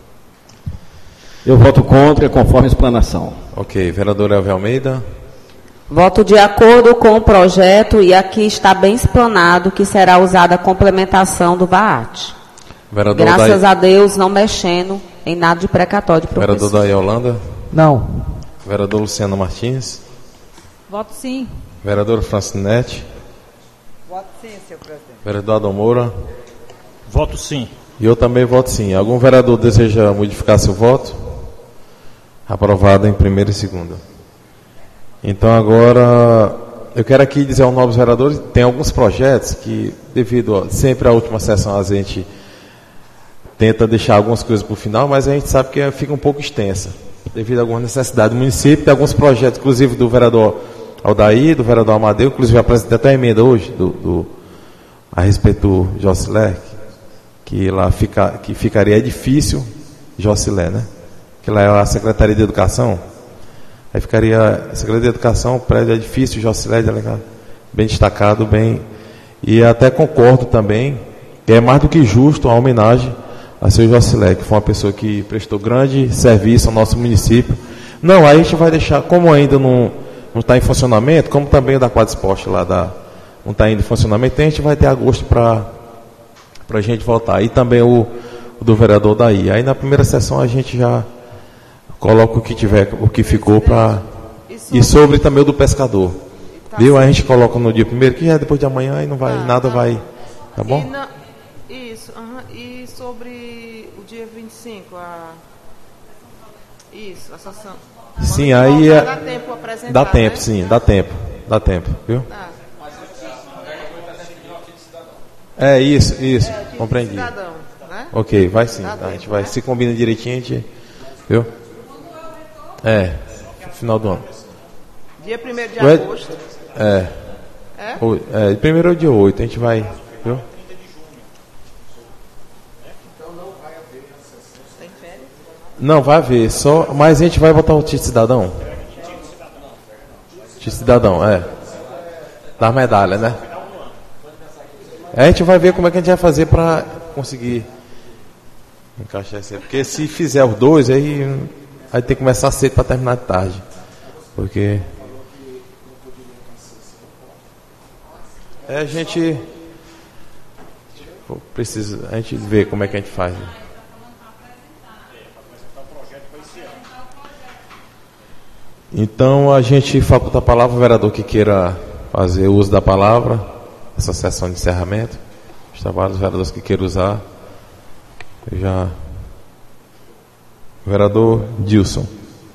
Eu voto contra, conforme a explanação. Ok. Vereador Elvio Almeida. Voto de acordo com o projeto e aqui está bem explanado que será usada a complementação do V A A T. Vereador Graças Daí... a Deus, não mexendo em nada de precatório de professor. Vereador Daí Holanda. Não. Vereador Luciano Martins. Voto sim. Vereador Francinete. Voto sim, senhor presidente. Vereador Adão Moura. Voto sim. E eu também voto sim. Algum vereador deseja modificar seu voto? Aprovado em primeira e segunda. Então agora, eu quero aqui dizer aos novos vereadores, tem alguns projetos que, devido a, sempre à última sessão, a gente tenta deixar algumas coisas para o final, mas a gente sabe que fica um pouco extensa, devido a alguma necessidade do município, tem alguns projetos, inclusive do vereador Aldair, do vereador Amadeu, inclusive eu apresentei até a emenda hoje, do, do, a respeito do Jocilé, que lá fica, que ficaria edifício Jocilé, né? Que lá é a Secretaria de Educação. Aí ficaria a Secretaria de Educação, prédio edifício Jocilé, delegado, bem destacado, bem. E até concordo também, que é mais do que justo a homenagem a seu Jocilé, que foi uma pessoa que prestou grande serviço ao nosso município. Não, aí a gente vai deixar, como ainda não não está em funcionamento, como também o da Quadra Esporte lá da, não está ainda em funcionamento, então a gente vai ter agosto para a gente votar. E também o, o do vereador daí. Aí na primeira sessão a gente já coloca o que tiver, o que ficou para. E sobre também o do pescador. Tá, viu? Aí a gente coloca no dia primeiro, que já é depois de amanhã e não vai, tá, nada tá. vai. Tá bom? E na, isso, uh-huh, e sobre o dia vinte e cinco, a. Isso, a sessão. Sim, aí é... Dá tempo apresentar, Dá tempo, né? sim, dá tempo. Dá tempo, viu? Tá. É isso, isso, É, de compreendi. cidadão, né? Ok, vai sim, Dá tá, a gente tempo, vai, né? se combina direitinho, a gente, viu? É, final do ano. Dia primeiro de Ué, agosto. É. É? O- é, primeiro é o dia oito, a gente vai, viu? Tem férias? Não, vai haver, só, mas a gente vai botar o título de cidadão. Título de cidadão, é. Da medalha, né? É, a gente vai ver como é que a gente vai fazer pra conseguir encaixar isso aí. Porque se fizer os dois, aí, aí tem que começar cedo pra terminar de tarde. Porque... É, a gente... Precisa, a gente vê como é que a gente faz. Então a gente faculta a palavra ao vereador que queira fazer uso da palavra, essa sessão de encerramento. Os trabalhos dos vereadores que queiram usar. Eu já. Vereador Dilson.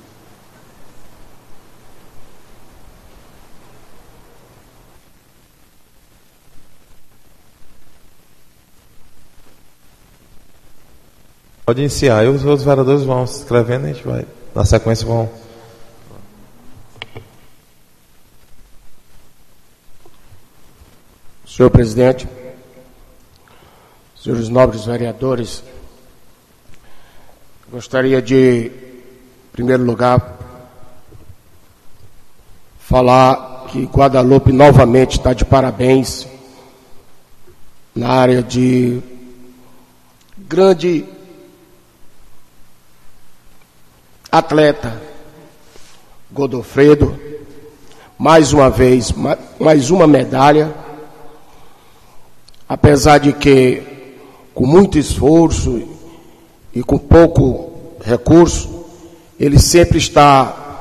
Pode iniciar. E os outros vereadores vão se inscrevendo e a gente vai, na sequência, vão. Senhor presidente, senhores nobres vereadores, gostaria de, em primeiro lugar, falar que Guadalupe novamente está de parabéns na área de grande atleta Godofredo, mais uma vez, mais uma medalha, apesar de que com muito esforço e com pouco recurso, ele sempre está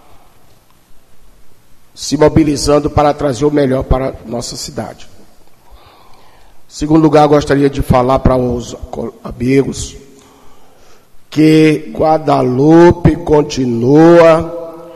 se mobilizando para trazer o melhor para a nossa cidade. Em segundo lugar, gostaria de falar para os amigos que Guadalupe continua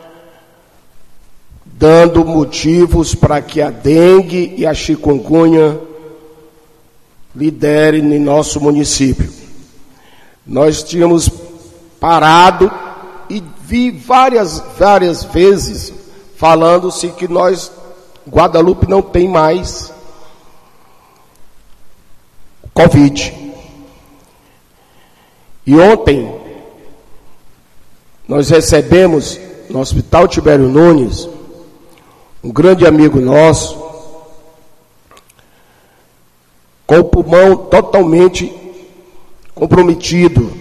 dando motivos para que a dengue e a chikungunya liderem em nosso município. Nós tínhamos parado e vi várias, várias vezes falando-se que nós, Guadalupe, não tem mais Covid. E ontem, nós recebemos no Hospital Tibério Nunes, um grande amigo nosso, com o pulmão totalmente comprometido.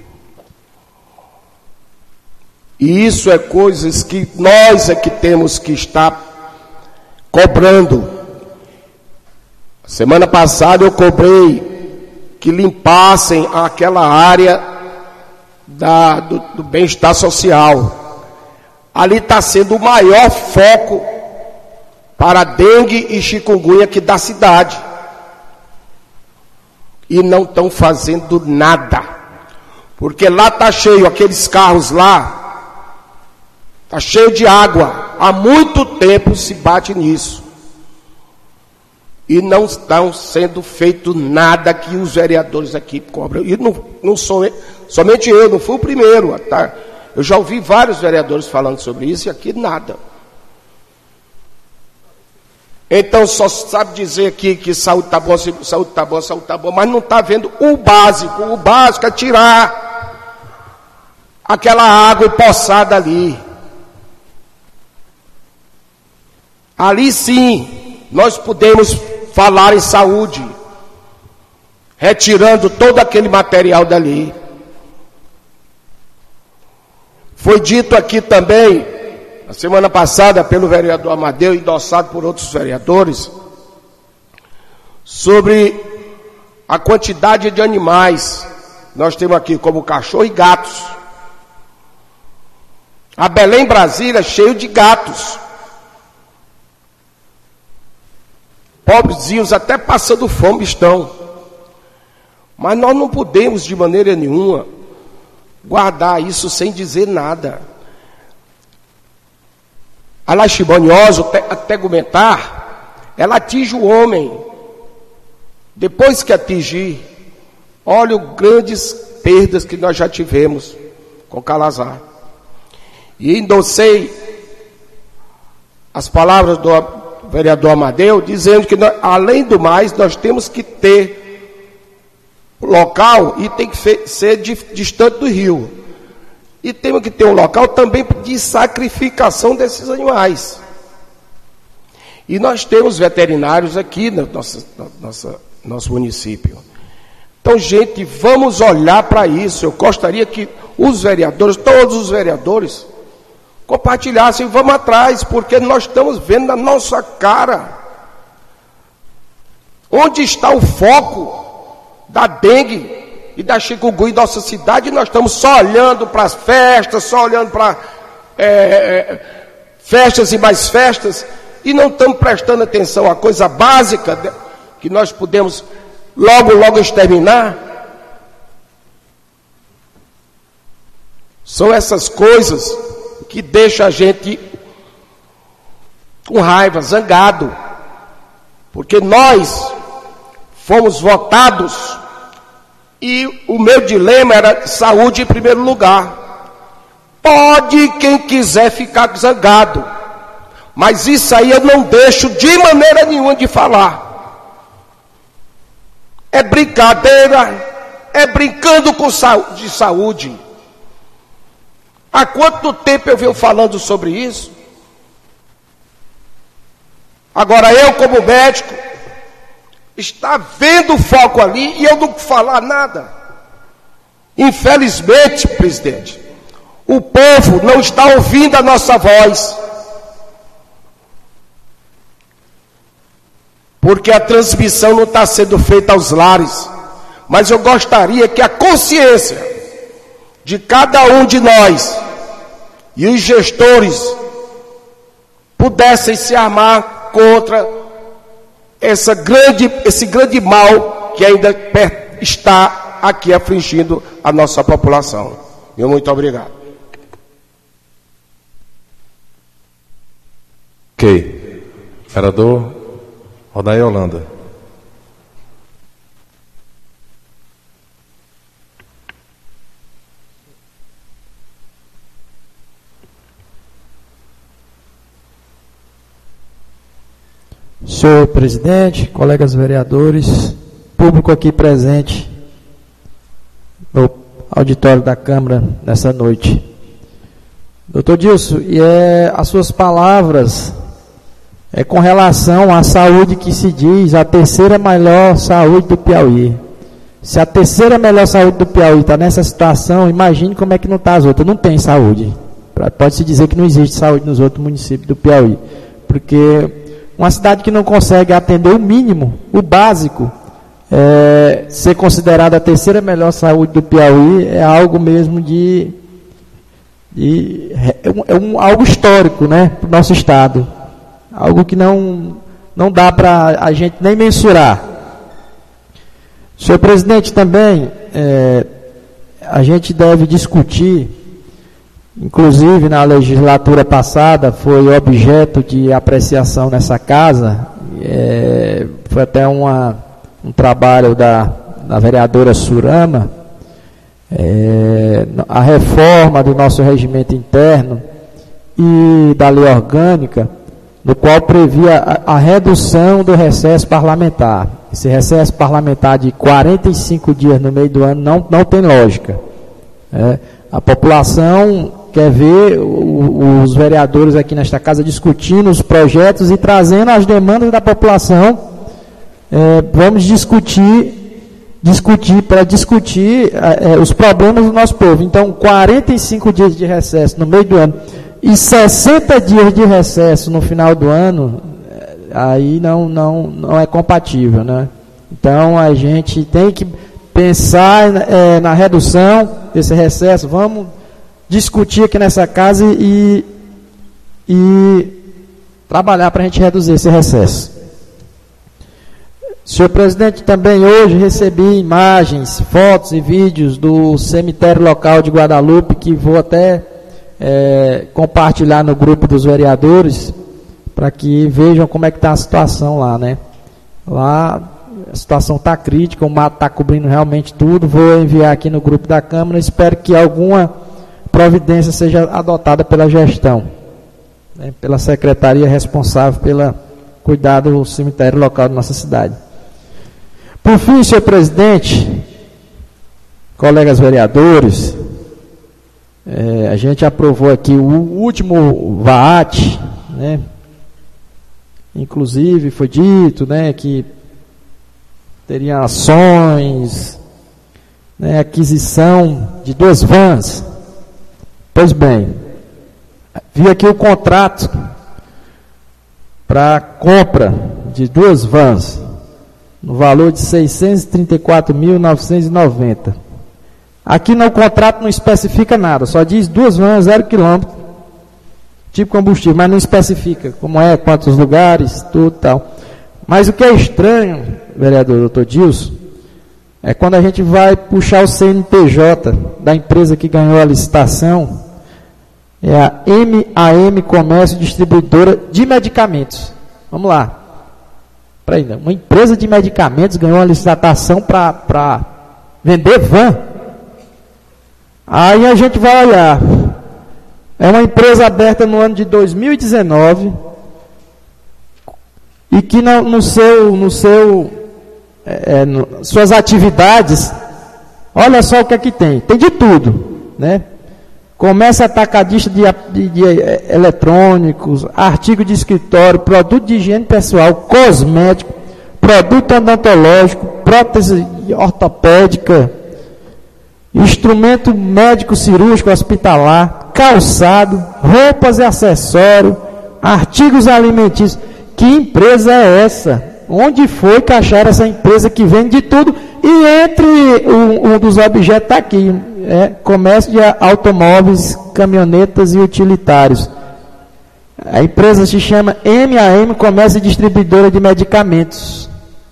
E isso é coisas que nós é que temos que estar cobrando. Semana passada eu cobrei que limpassem aquela área da, do, do bem-estar social. Ali está sendo o maior foco para dengue e chikungunya aqui da cidade. E não estão fazendo nada. Porque lá está cheio, aqueles carros lá, está cheio de água. Há muito tempo se bate nisso. E não estão sendo feito nada que os vereadores aqui cobram. E não, não sou somente eu, não fui o primeiro. Tá? Eu já ouvi vários vereadores falando sobre isso e aqui nada. Então só sabe dizer aqui que saúde está boa, saúde está boa, saúde está boa, mas não está vendo o básico. O básico é tirar aquela água empoçada ali. Ali sim, nós podemos falar em saúde, retirando todo aquele material dali. Foi dito aqui também, na semana passada, pelo vereador Amadeu, endossado por outros vereadores, sobre a quantidade de animais. Nós temos aqui como cachorro e gatos. A Belém, Brasília, é cheio de gatos. Pobrezinhos, até passando fome estão. Mas nós não podemos, de maneira nenhuma, guardar isso sem dizer nada. a leishmaniose, a tegumentar, ela atinge o homem. Depois que atingir, olha as grandes perdas que nós já tivemos com Calazar. E endossei as palavras do vereador Amadeu, dizendo que, nós, além do mais, nós temos que ter local e tem que ser distante do rio. E temos que ter um local também de sacrificação desses animais. E nós temos veterinários aqui no nosso, nosso, nosso município. Então, gente, vamos olhar para isso. Eu gostaria que os vereadores, todos os vereadores, compartilhassem, vamos atrás, porque nós estamos vendo na nossa cara onde está o foco da dengue e da chikungunya em nossa cidade. Nós estamos só olhando para as festas, só olhando para é, festas e mais festas, e não estamos prestando atenção à coisa básica que nós podemos logo, logo exterminar. São essas coisas que deixam a gente com raiva, zangado, porque nós fomos votados e o meu dilema era saúde em primeiro lugar. Pode quem quiser ficar zangado, mas isso aí eu não deixo de maneira nenhuma de falar. É brincadeira, é brincando com saúde, de saúde. Há quanto tempo eu venho falando sobre isso? Agora eu, como médico, está vendo o foco ali e eu não falar nada. Infelizmente, presidente, o povo não está ouvindo a nossa voz. Porque a transmissão não está sendo feita aos lares. Mas eu gostaria que a consciência de cada um de nós e os gestores pudessem se armar contra essa grande, esse grande mal que ainda está aqui afligindo a nossa população. Meu muito obrigado. Ok. Vereador Odair Holanda. Senhor presidente, colegas vereadores, público aqui presente no auditório da Câmara nessa noite. Doutor Dilson, e é, as suas palavras é com relação à saúde que se diz a terceira melhor saúde do Piauí. Se a terceira melhor saúde do Piauí está nessa situação, imagine como é que não está as outras. Não tem saúde. Pode-se dizer que não existe saúde nos outros municípios do Piauí. Porque uma cidade que não consegue atender o mínimo, o básico, é, ser considerada a terceira melhor saúde do Piauí é algo mesmo de, de é, um, é um, algo histórico, né, para o nosso estado, algo que não, não dá para a gente nem mensurar. Senhor presidente, também é, a gente deve discutir. Inclusive, na legislatura passada, foi objeto de apreciação nessa casa, é, foi até uma, um trabalho da, da vereadora Surama, é, a reforma do nosso regimento interno e da lei orgânica, no qual previa a, a redução do recesso parlamentar. Esse recesso parlamentar de quarenta e cinco dias no meio do ano não, não tem lógica. É, a população quer ver o, os vereadores aqui nesta casa discutindo os projetos e trazendo as demandas da população. É, vamos discutir, discutir para discutir é, os problemas do nosso povo. Então, quarenta e cinco dias de recesso no meio do ano e sessenta dias de recesso no final do ano, aí não, não, não é compatível, né? Então, a gente tem que pensar é, na redução desse recesso. Vamos discutir aqui nessa casa e, e trabalhar para a gente reduzir esse recesso. Senhor presidente, também hoje recebi imagens, fotos e vídeos do cemitério local de Guadalupe, que vou até é, compartilhar no grupo dos vereadores, para que vejam como é que está a situação lá, né? Lá a situação está crítica, o mato está cobrindo realmente tudo. Vou enviar aqui no grupo da Câmara, espero que alguma providência seja adotada pela gestão, né, pela secretaria responsável pelo cuidado do cemitério local da nossa cidade. Por fim, senhor presidente, colegas vereadores, é, a gente aprovou aqui o último V A T, né? Inclusive foi dito, né, que teria ações, né, aquisição de duas vans. Pois bem, vi aqui o contrato para compra de duas vans, no valor de seiscentos e trinta e quatro mil novecentos e noventa. Aqui no contrato não especifica nada, só diz duas vans, zero quilômetro, tipo combustível, mas não especifica como é, quantos lugares, tudo tal. Mas o que é estranho, vereador doutor Dilson, é quando a gente vai puxar o C N P J da empresa que ganhou a licitação, é a M A M Comércio Distribuidora de Medicamentos. Vamos lá. Para ainda, uma empresa de medicamentos ganhou uma licitação para vender van. Aí a gente vai olhar. É uma empresa aberta no ano de dois mil e dezenove e que no, no seu, no seu, é, no, suas atividades, olha só o que é que tem. Tem de tudo, né? Começa atacadista de, de, de eletrônicos, artigo de escritório, produto de higiene pessoal, cosmético, produto odontológico, prótese ortopédica, instrumento médico cirúrgico hospitalar, calçado, roupas e acessórios, artigos alimentícios. Que empresa é essa? Onde foi que acharam essa empresa que vende de tudo? E entre um, um dos objetos está aqui, é comércio de automóveis, caminhonetas e utilitários. A empresa se chama M A M Comércio e Distribuidora de Medicamentos.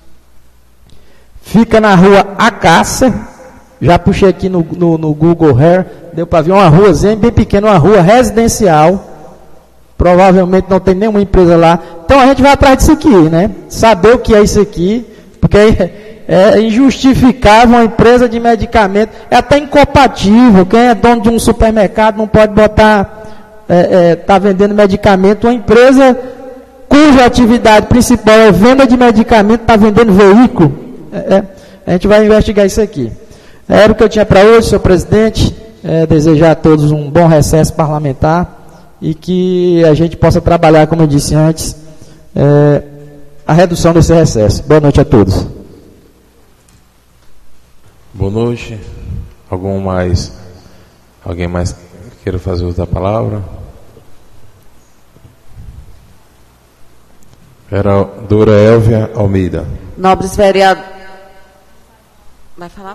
Fica na rua Acácia. Já puxei aqui no, no, no Google Earth, deu para ver uma ruazinha bem pequena, uma rua residencial. Provavelmente não tem nenhuma empresa lá. Então a gente vai atrás disso aqui, né? Saber o que é isso aqui, porque é, é injustificável uma empresa de medicamento, é até incompatível. Quem é dono de um supermercado não pode botar, está é, é, tá vendendo medicamento. Uma empresa cuja atividade principal é venda de medicamento, está vendendo veículo. É, é, a gente vai investigar isso aqui. Era o que eu tinha para hoje, senhor presidente. É, desejar a todos um bom recesso parlamentar e que a gente possa trabalhar, como eu disse antes, é, a redução desse recesso. Boa noite a todos. Boa noite. Algum mais, alguém mais queira fazer uso da palavra? Vereadora Elvia Almeida. Nobres vereadores. Vai falar?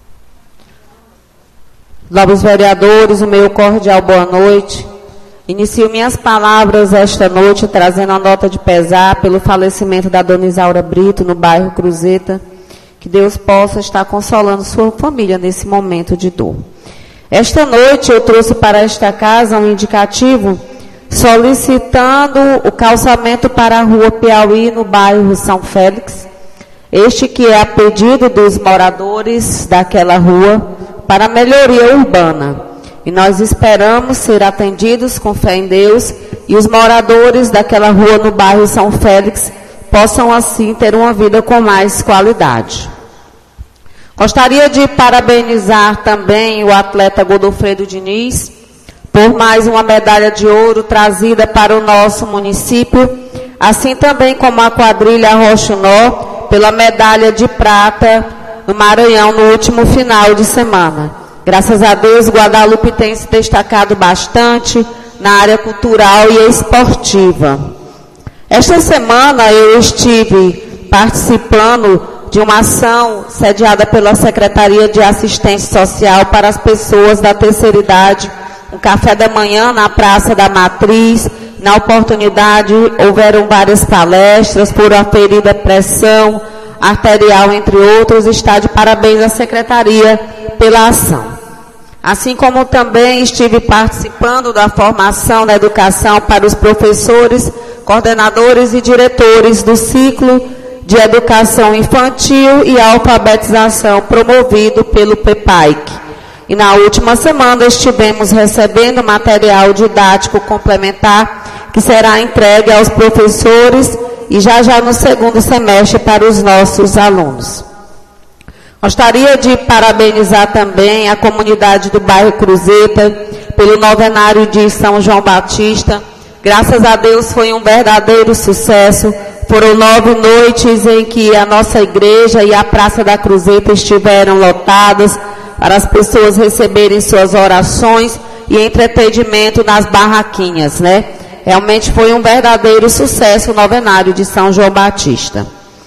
Nobres vereadores, o meu cordial boa noite. Inicio minhas palavras esta noite trazendo a nota de pesar pelo falecimento da dona Isaura Brito no bairro Cruzeta. Que Deus possa estar consolando sua família nesse momento de dor. Esta noite eu trouxe para esta casa um indicativo solicitando o calçamento para a rua Piauí no bairro São Félix. Este que é a pedido dos moradores daquela rua para melhoria urbana. E nós esperamos ser atendidos com fé em Deus e os moradores daquela rua no bairro São Félix possam assim ter uma vida com mais qualidade. Gostaria de parabenizar também o atleta Godofredo Diniz por mais uma medalha de ouro trazida para o nosso município, assim também como a quadrilha Roxunó pela medalha de prata no Maranhão no último final de semana. Graças a Deus, Guadalupe tem se destacado bastante na área cultural e esportiva. Esta semana eu estive participando de uma ação sediada pela Secretaria de Assistência Social para as pessoas da terceira idade, um café da manhã na Praça da Matriz. Na oportunidade, houveram várias palestras, foram aferida a pressão arterial, entre outros. Está de parabéns à Secretaria pela ação. assim como também estive participando da formação da educação para os professores, coordenadores e diretores do ciclo de educação infantil e alfabetização promovido pelo PEPAIC. E na última semana estivemos recebendo material didático complementar que será entregue aos professores e já já no segundo semestre para os nossos alunos. Gostaria de parabenizar também a comunidade do bairro Cruzeta pelo novenário de São João Batista. Graças a Deus foi um verdadeiro sucesso. Foram nove noites em que a nossa igreja e a Praça da Cruzeta estiveram lotadas para as pessoas receberem suas orações e entretenimento nas barraquinhas, né? Realmente foi um verdadeiro sucesso o novenário de São João Batista.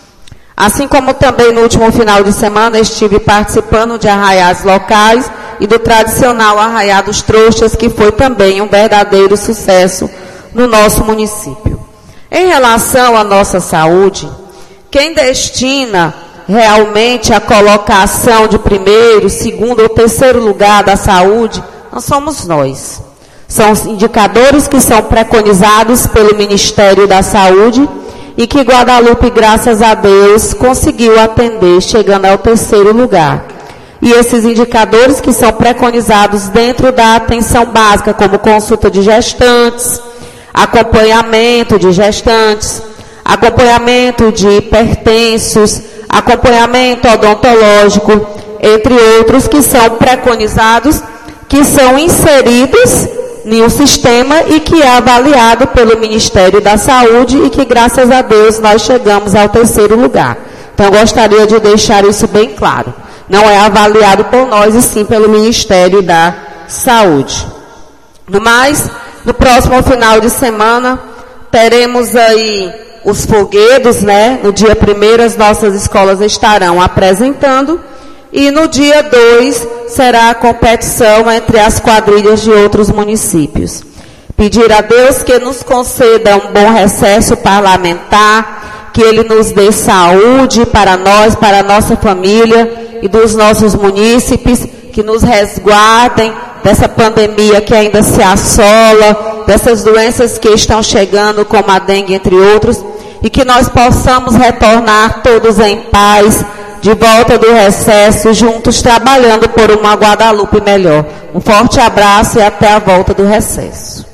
Assim como também no último final de semana estive participando de arraiais locais e do tradicional Arraiá dos Trouxas, que foi também um verdadeiro sucesso no nosso município. Em relação à nossa saúde, quem destina realmente a colocação de primeiro, segundo ou terceiro lugar da saúde, não somos nós. São os indicadores que são preconizados pelo Ministério da Saúde e que Guadalupe, graças a Deus, conseguiu atender, chegando ao terceiro lugar. E esses indicadores que são preconizados dentro da atenção básica, como consulta de gestantes, acompanhamento de gestantes, acompanhamento de hipertensos, acompanhamento odontológico, entre outros que são preconizados, que são inseridos em um sistema e que é avaliado pelo Ministério da Saúde e que, graças a Deus, nós chegamos ao terceiro lugar. Então, eu gostaria de deixar isso bem claro. Não é avaliado por nós, e sim pelo Ministério da Saúde. No mais, no próximo final de semana, teremos aí os folguedos, né? No dia primeiro, as nossas escolas estarão apresentando. E no dia dois, será a competição entre as quadrilhas de outros municípios. Pedir a Deus que nos conceda um bom recesso parlamentar, que Ele nos dê saúde para nós, para a nossa família e dos nossos munícipes, que nos resguardem dessa pandemia que ainda se assola, dessas doenças que estão chegando, como a dengue, entre outros, e que nós possamos retornar todos em paz, de volta do recesso, juntos trabalhando por uma Guadalupe melhor. Um forte abraço e até a volta do recesso.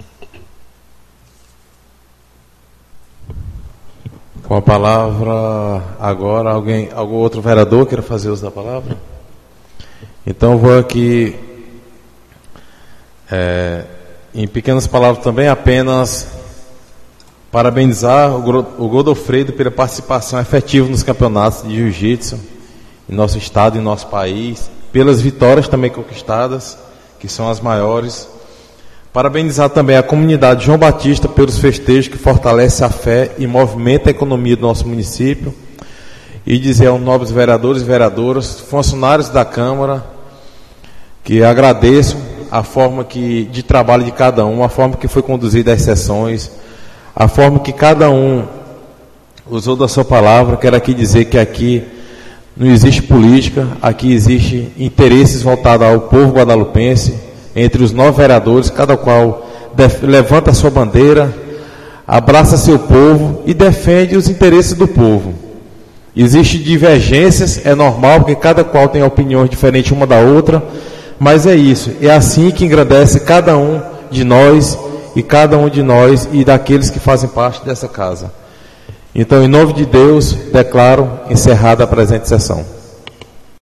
Com a palavra agora, alguém, algum outro vereador queira fazer uso da palavra? Então vou aqui, é, em pequenas palavras também, apenas parabenizar o Godofredo pela participação efetiva nos campeonatos de jiu-jitsu em nosso estado e em nosso país, pelas vitórias também conquistadas, que são as maiores. Parabenizar também a comunidade João Batista pelos festejos que fortalecem a fé e movimentam a economia do nosso município. E dizer aos nobres vereadores e vereadoras, funcionários da Câmara, que agradeço a forma que, de trabalho de cada um, a forma que foi conduzida as sessões, a forma que cada um usou da sua palavra. Quero aqui dizer que aqui não existe política, aqui existe interesses voltados ao povo guadalupense, entre os nove vereadores, cada qual def- levanta a sua bandeira, abraça seu povo e defende os interesses do povo. Existem divergências, é normal, porque cada qual tem opiniões diferentes uma da outra, mas é isso, é assim que engrandece cada um de nós, e cada um de nós e daqueles que fazem parte dessa casa. Então, em nome de Deus, declaro encerrada a presente sessão.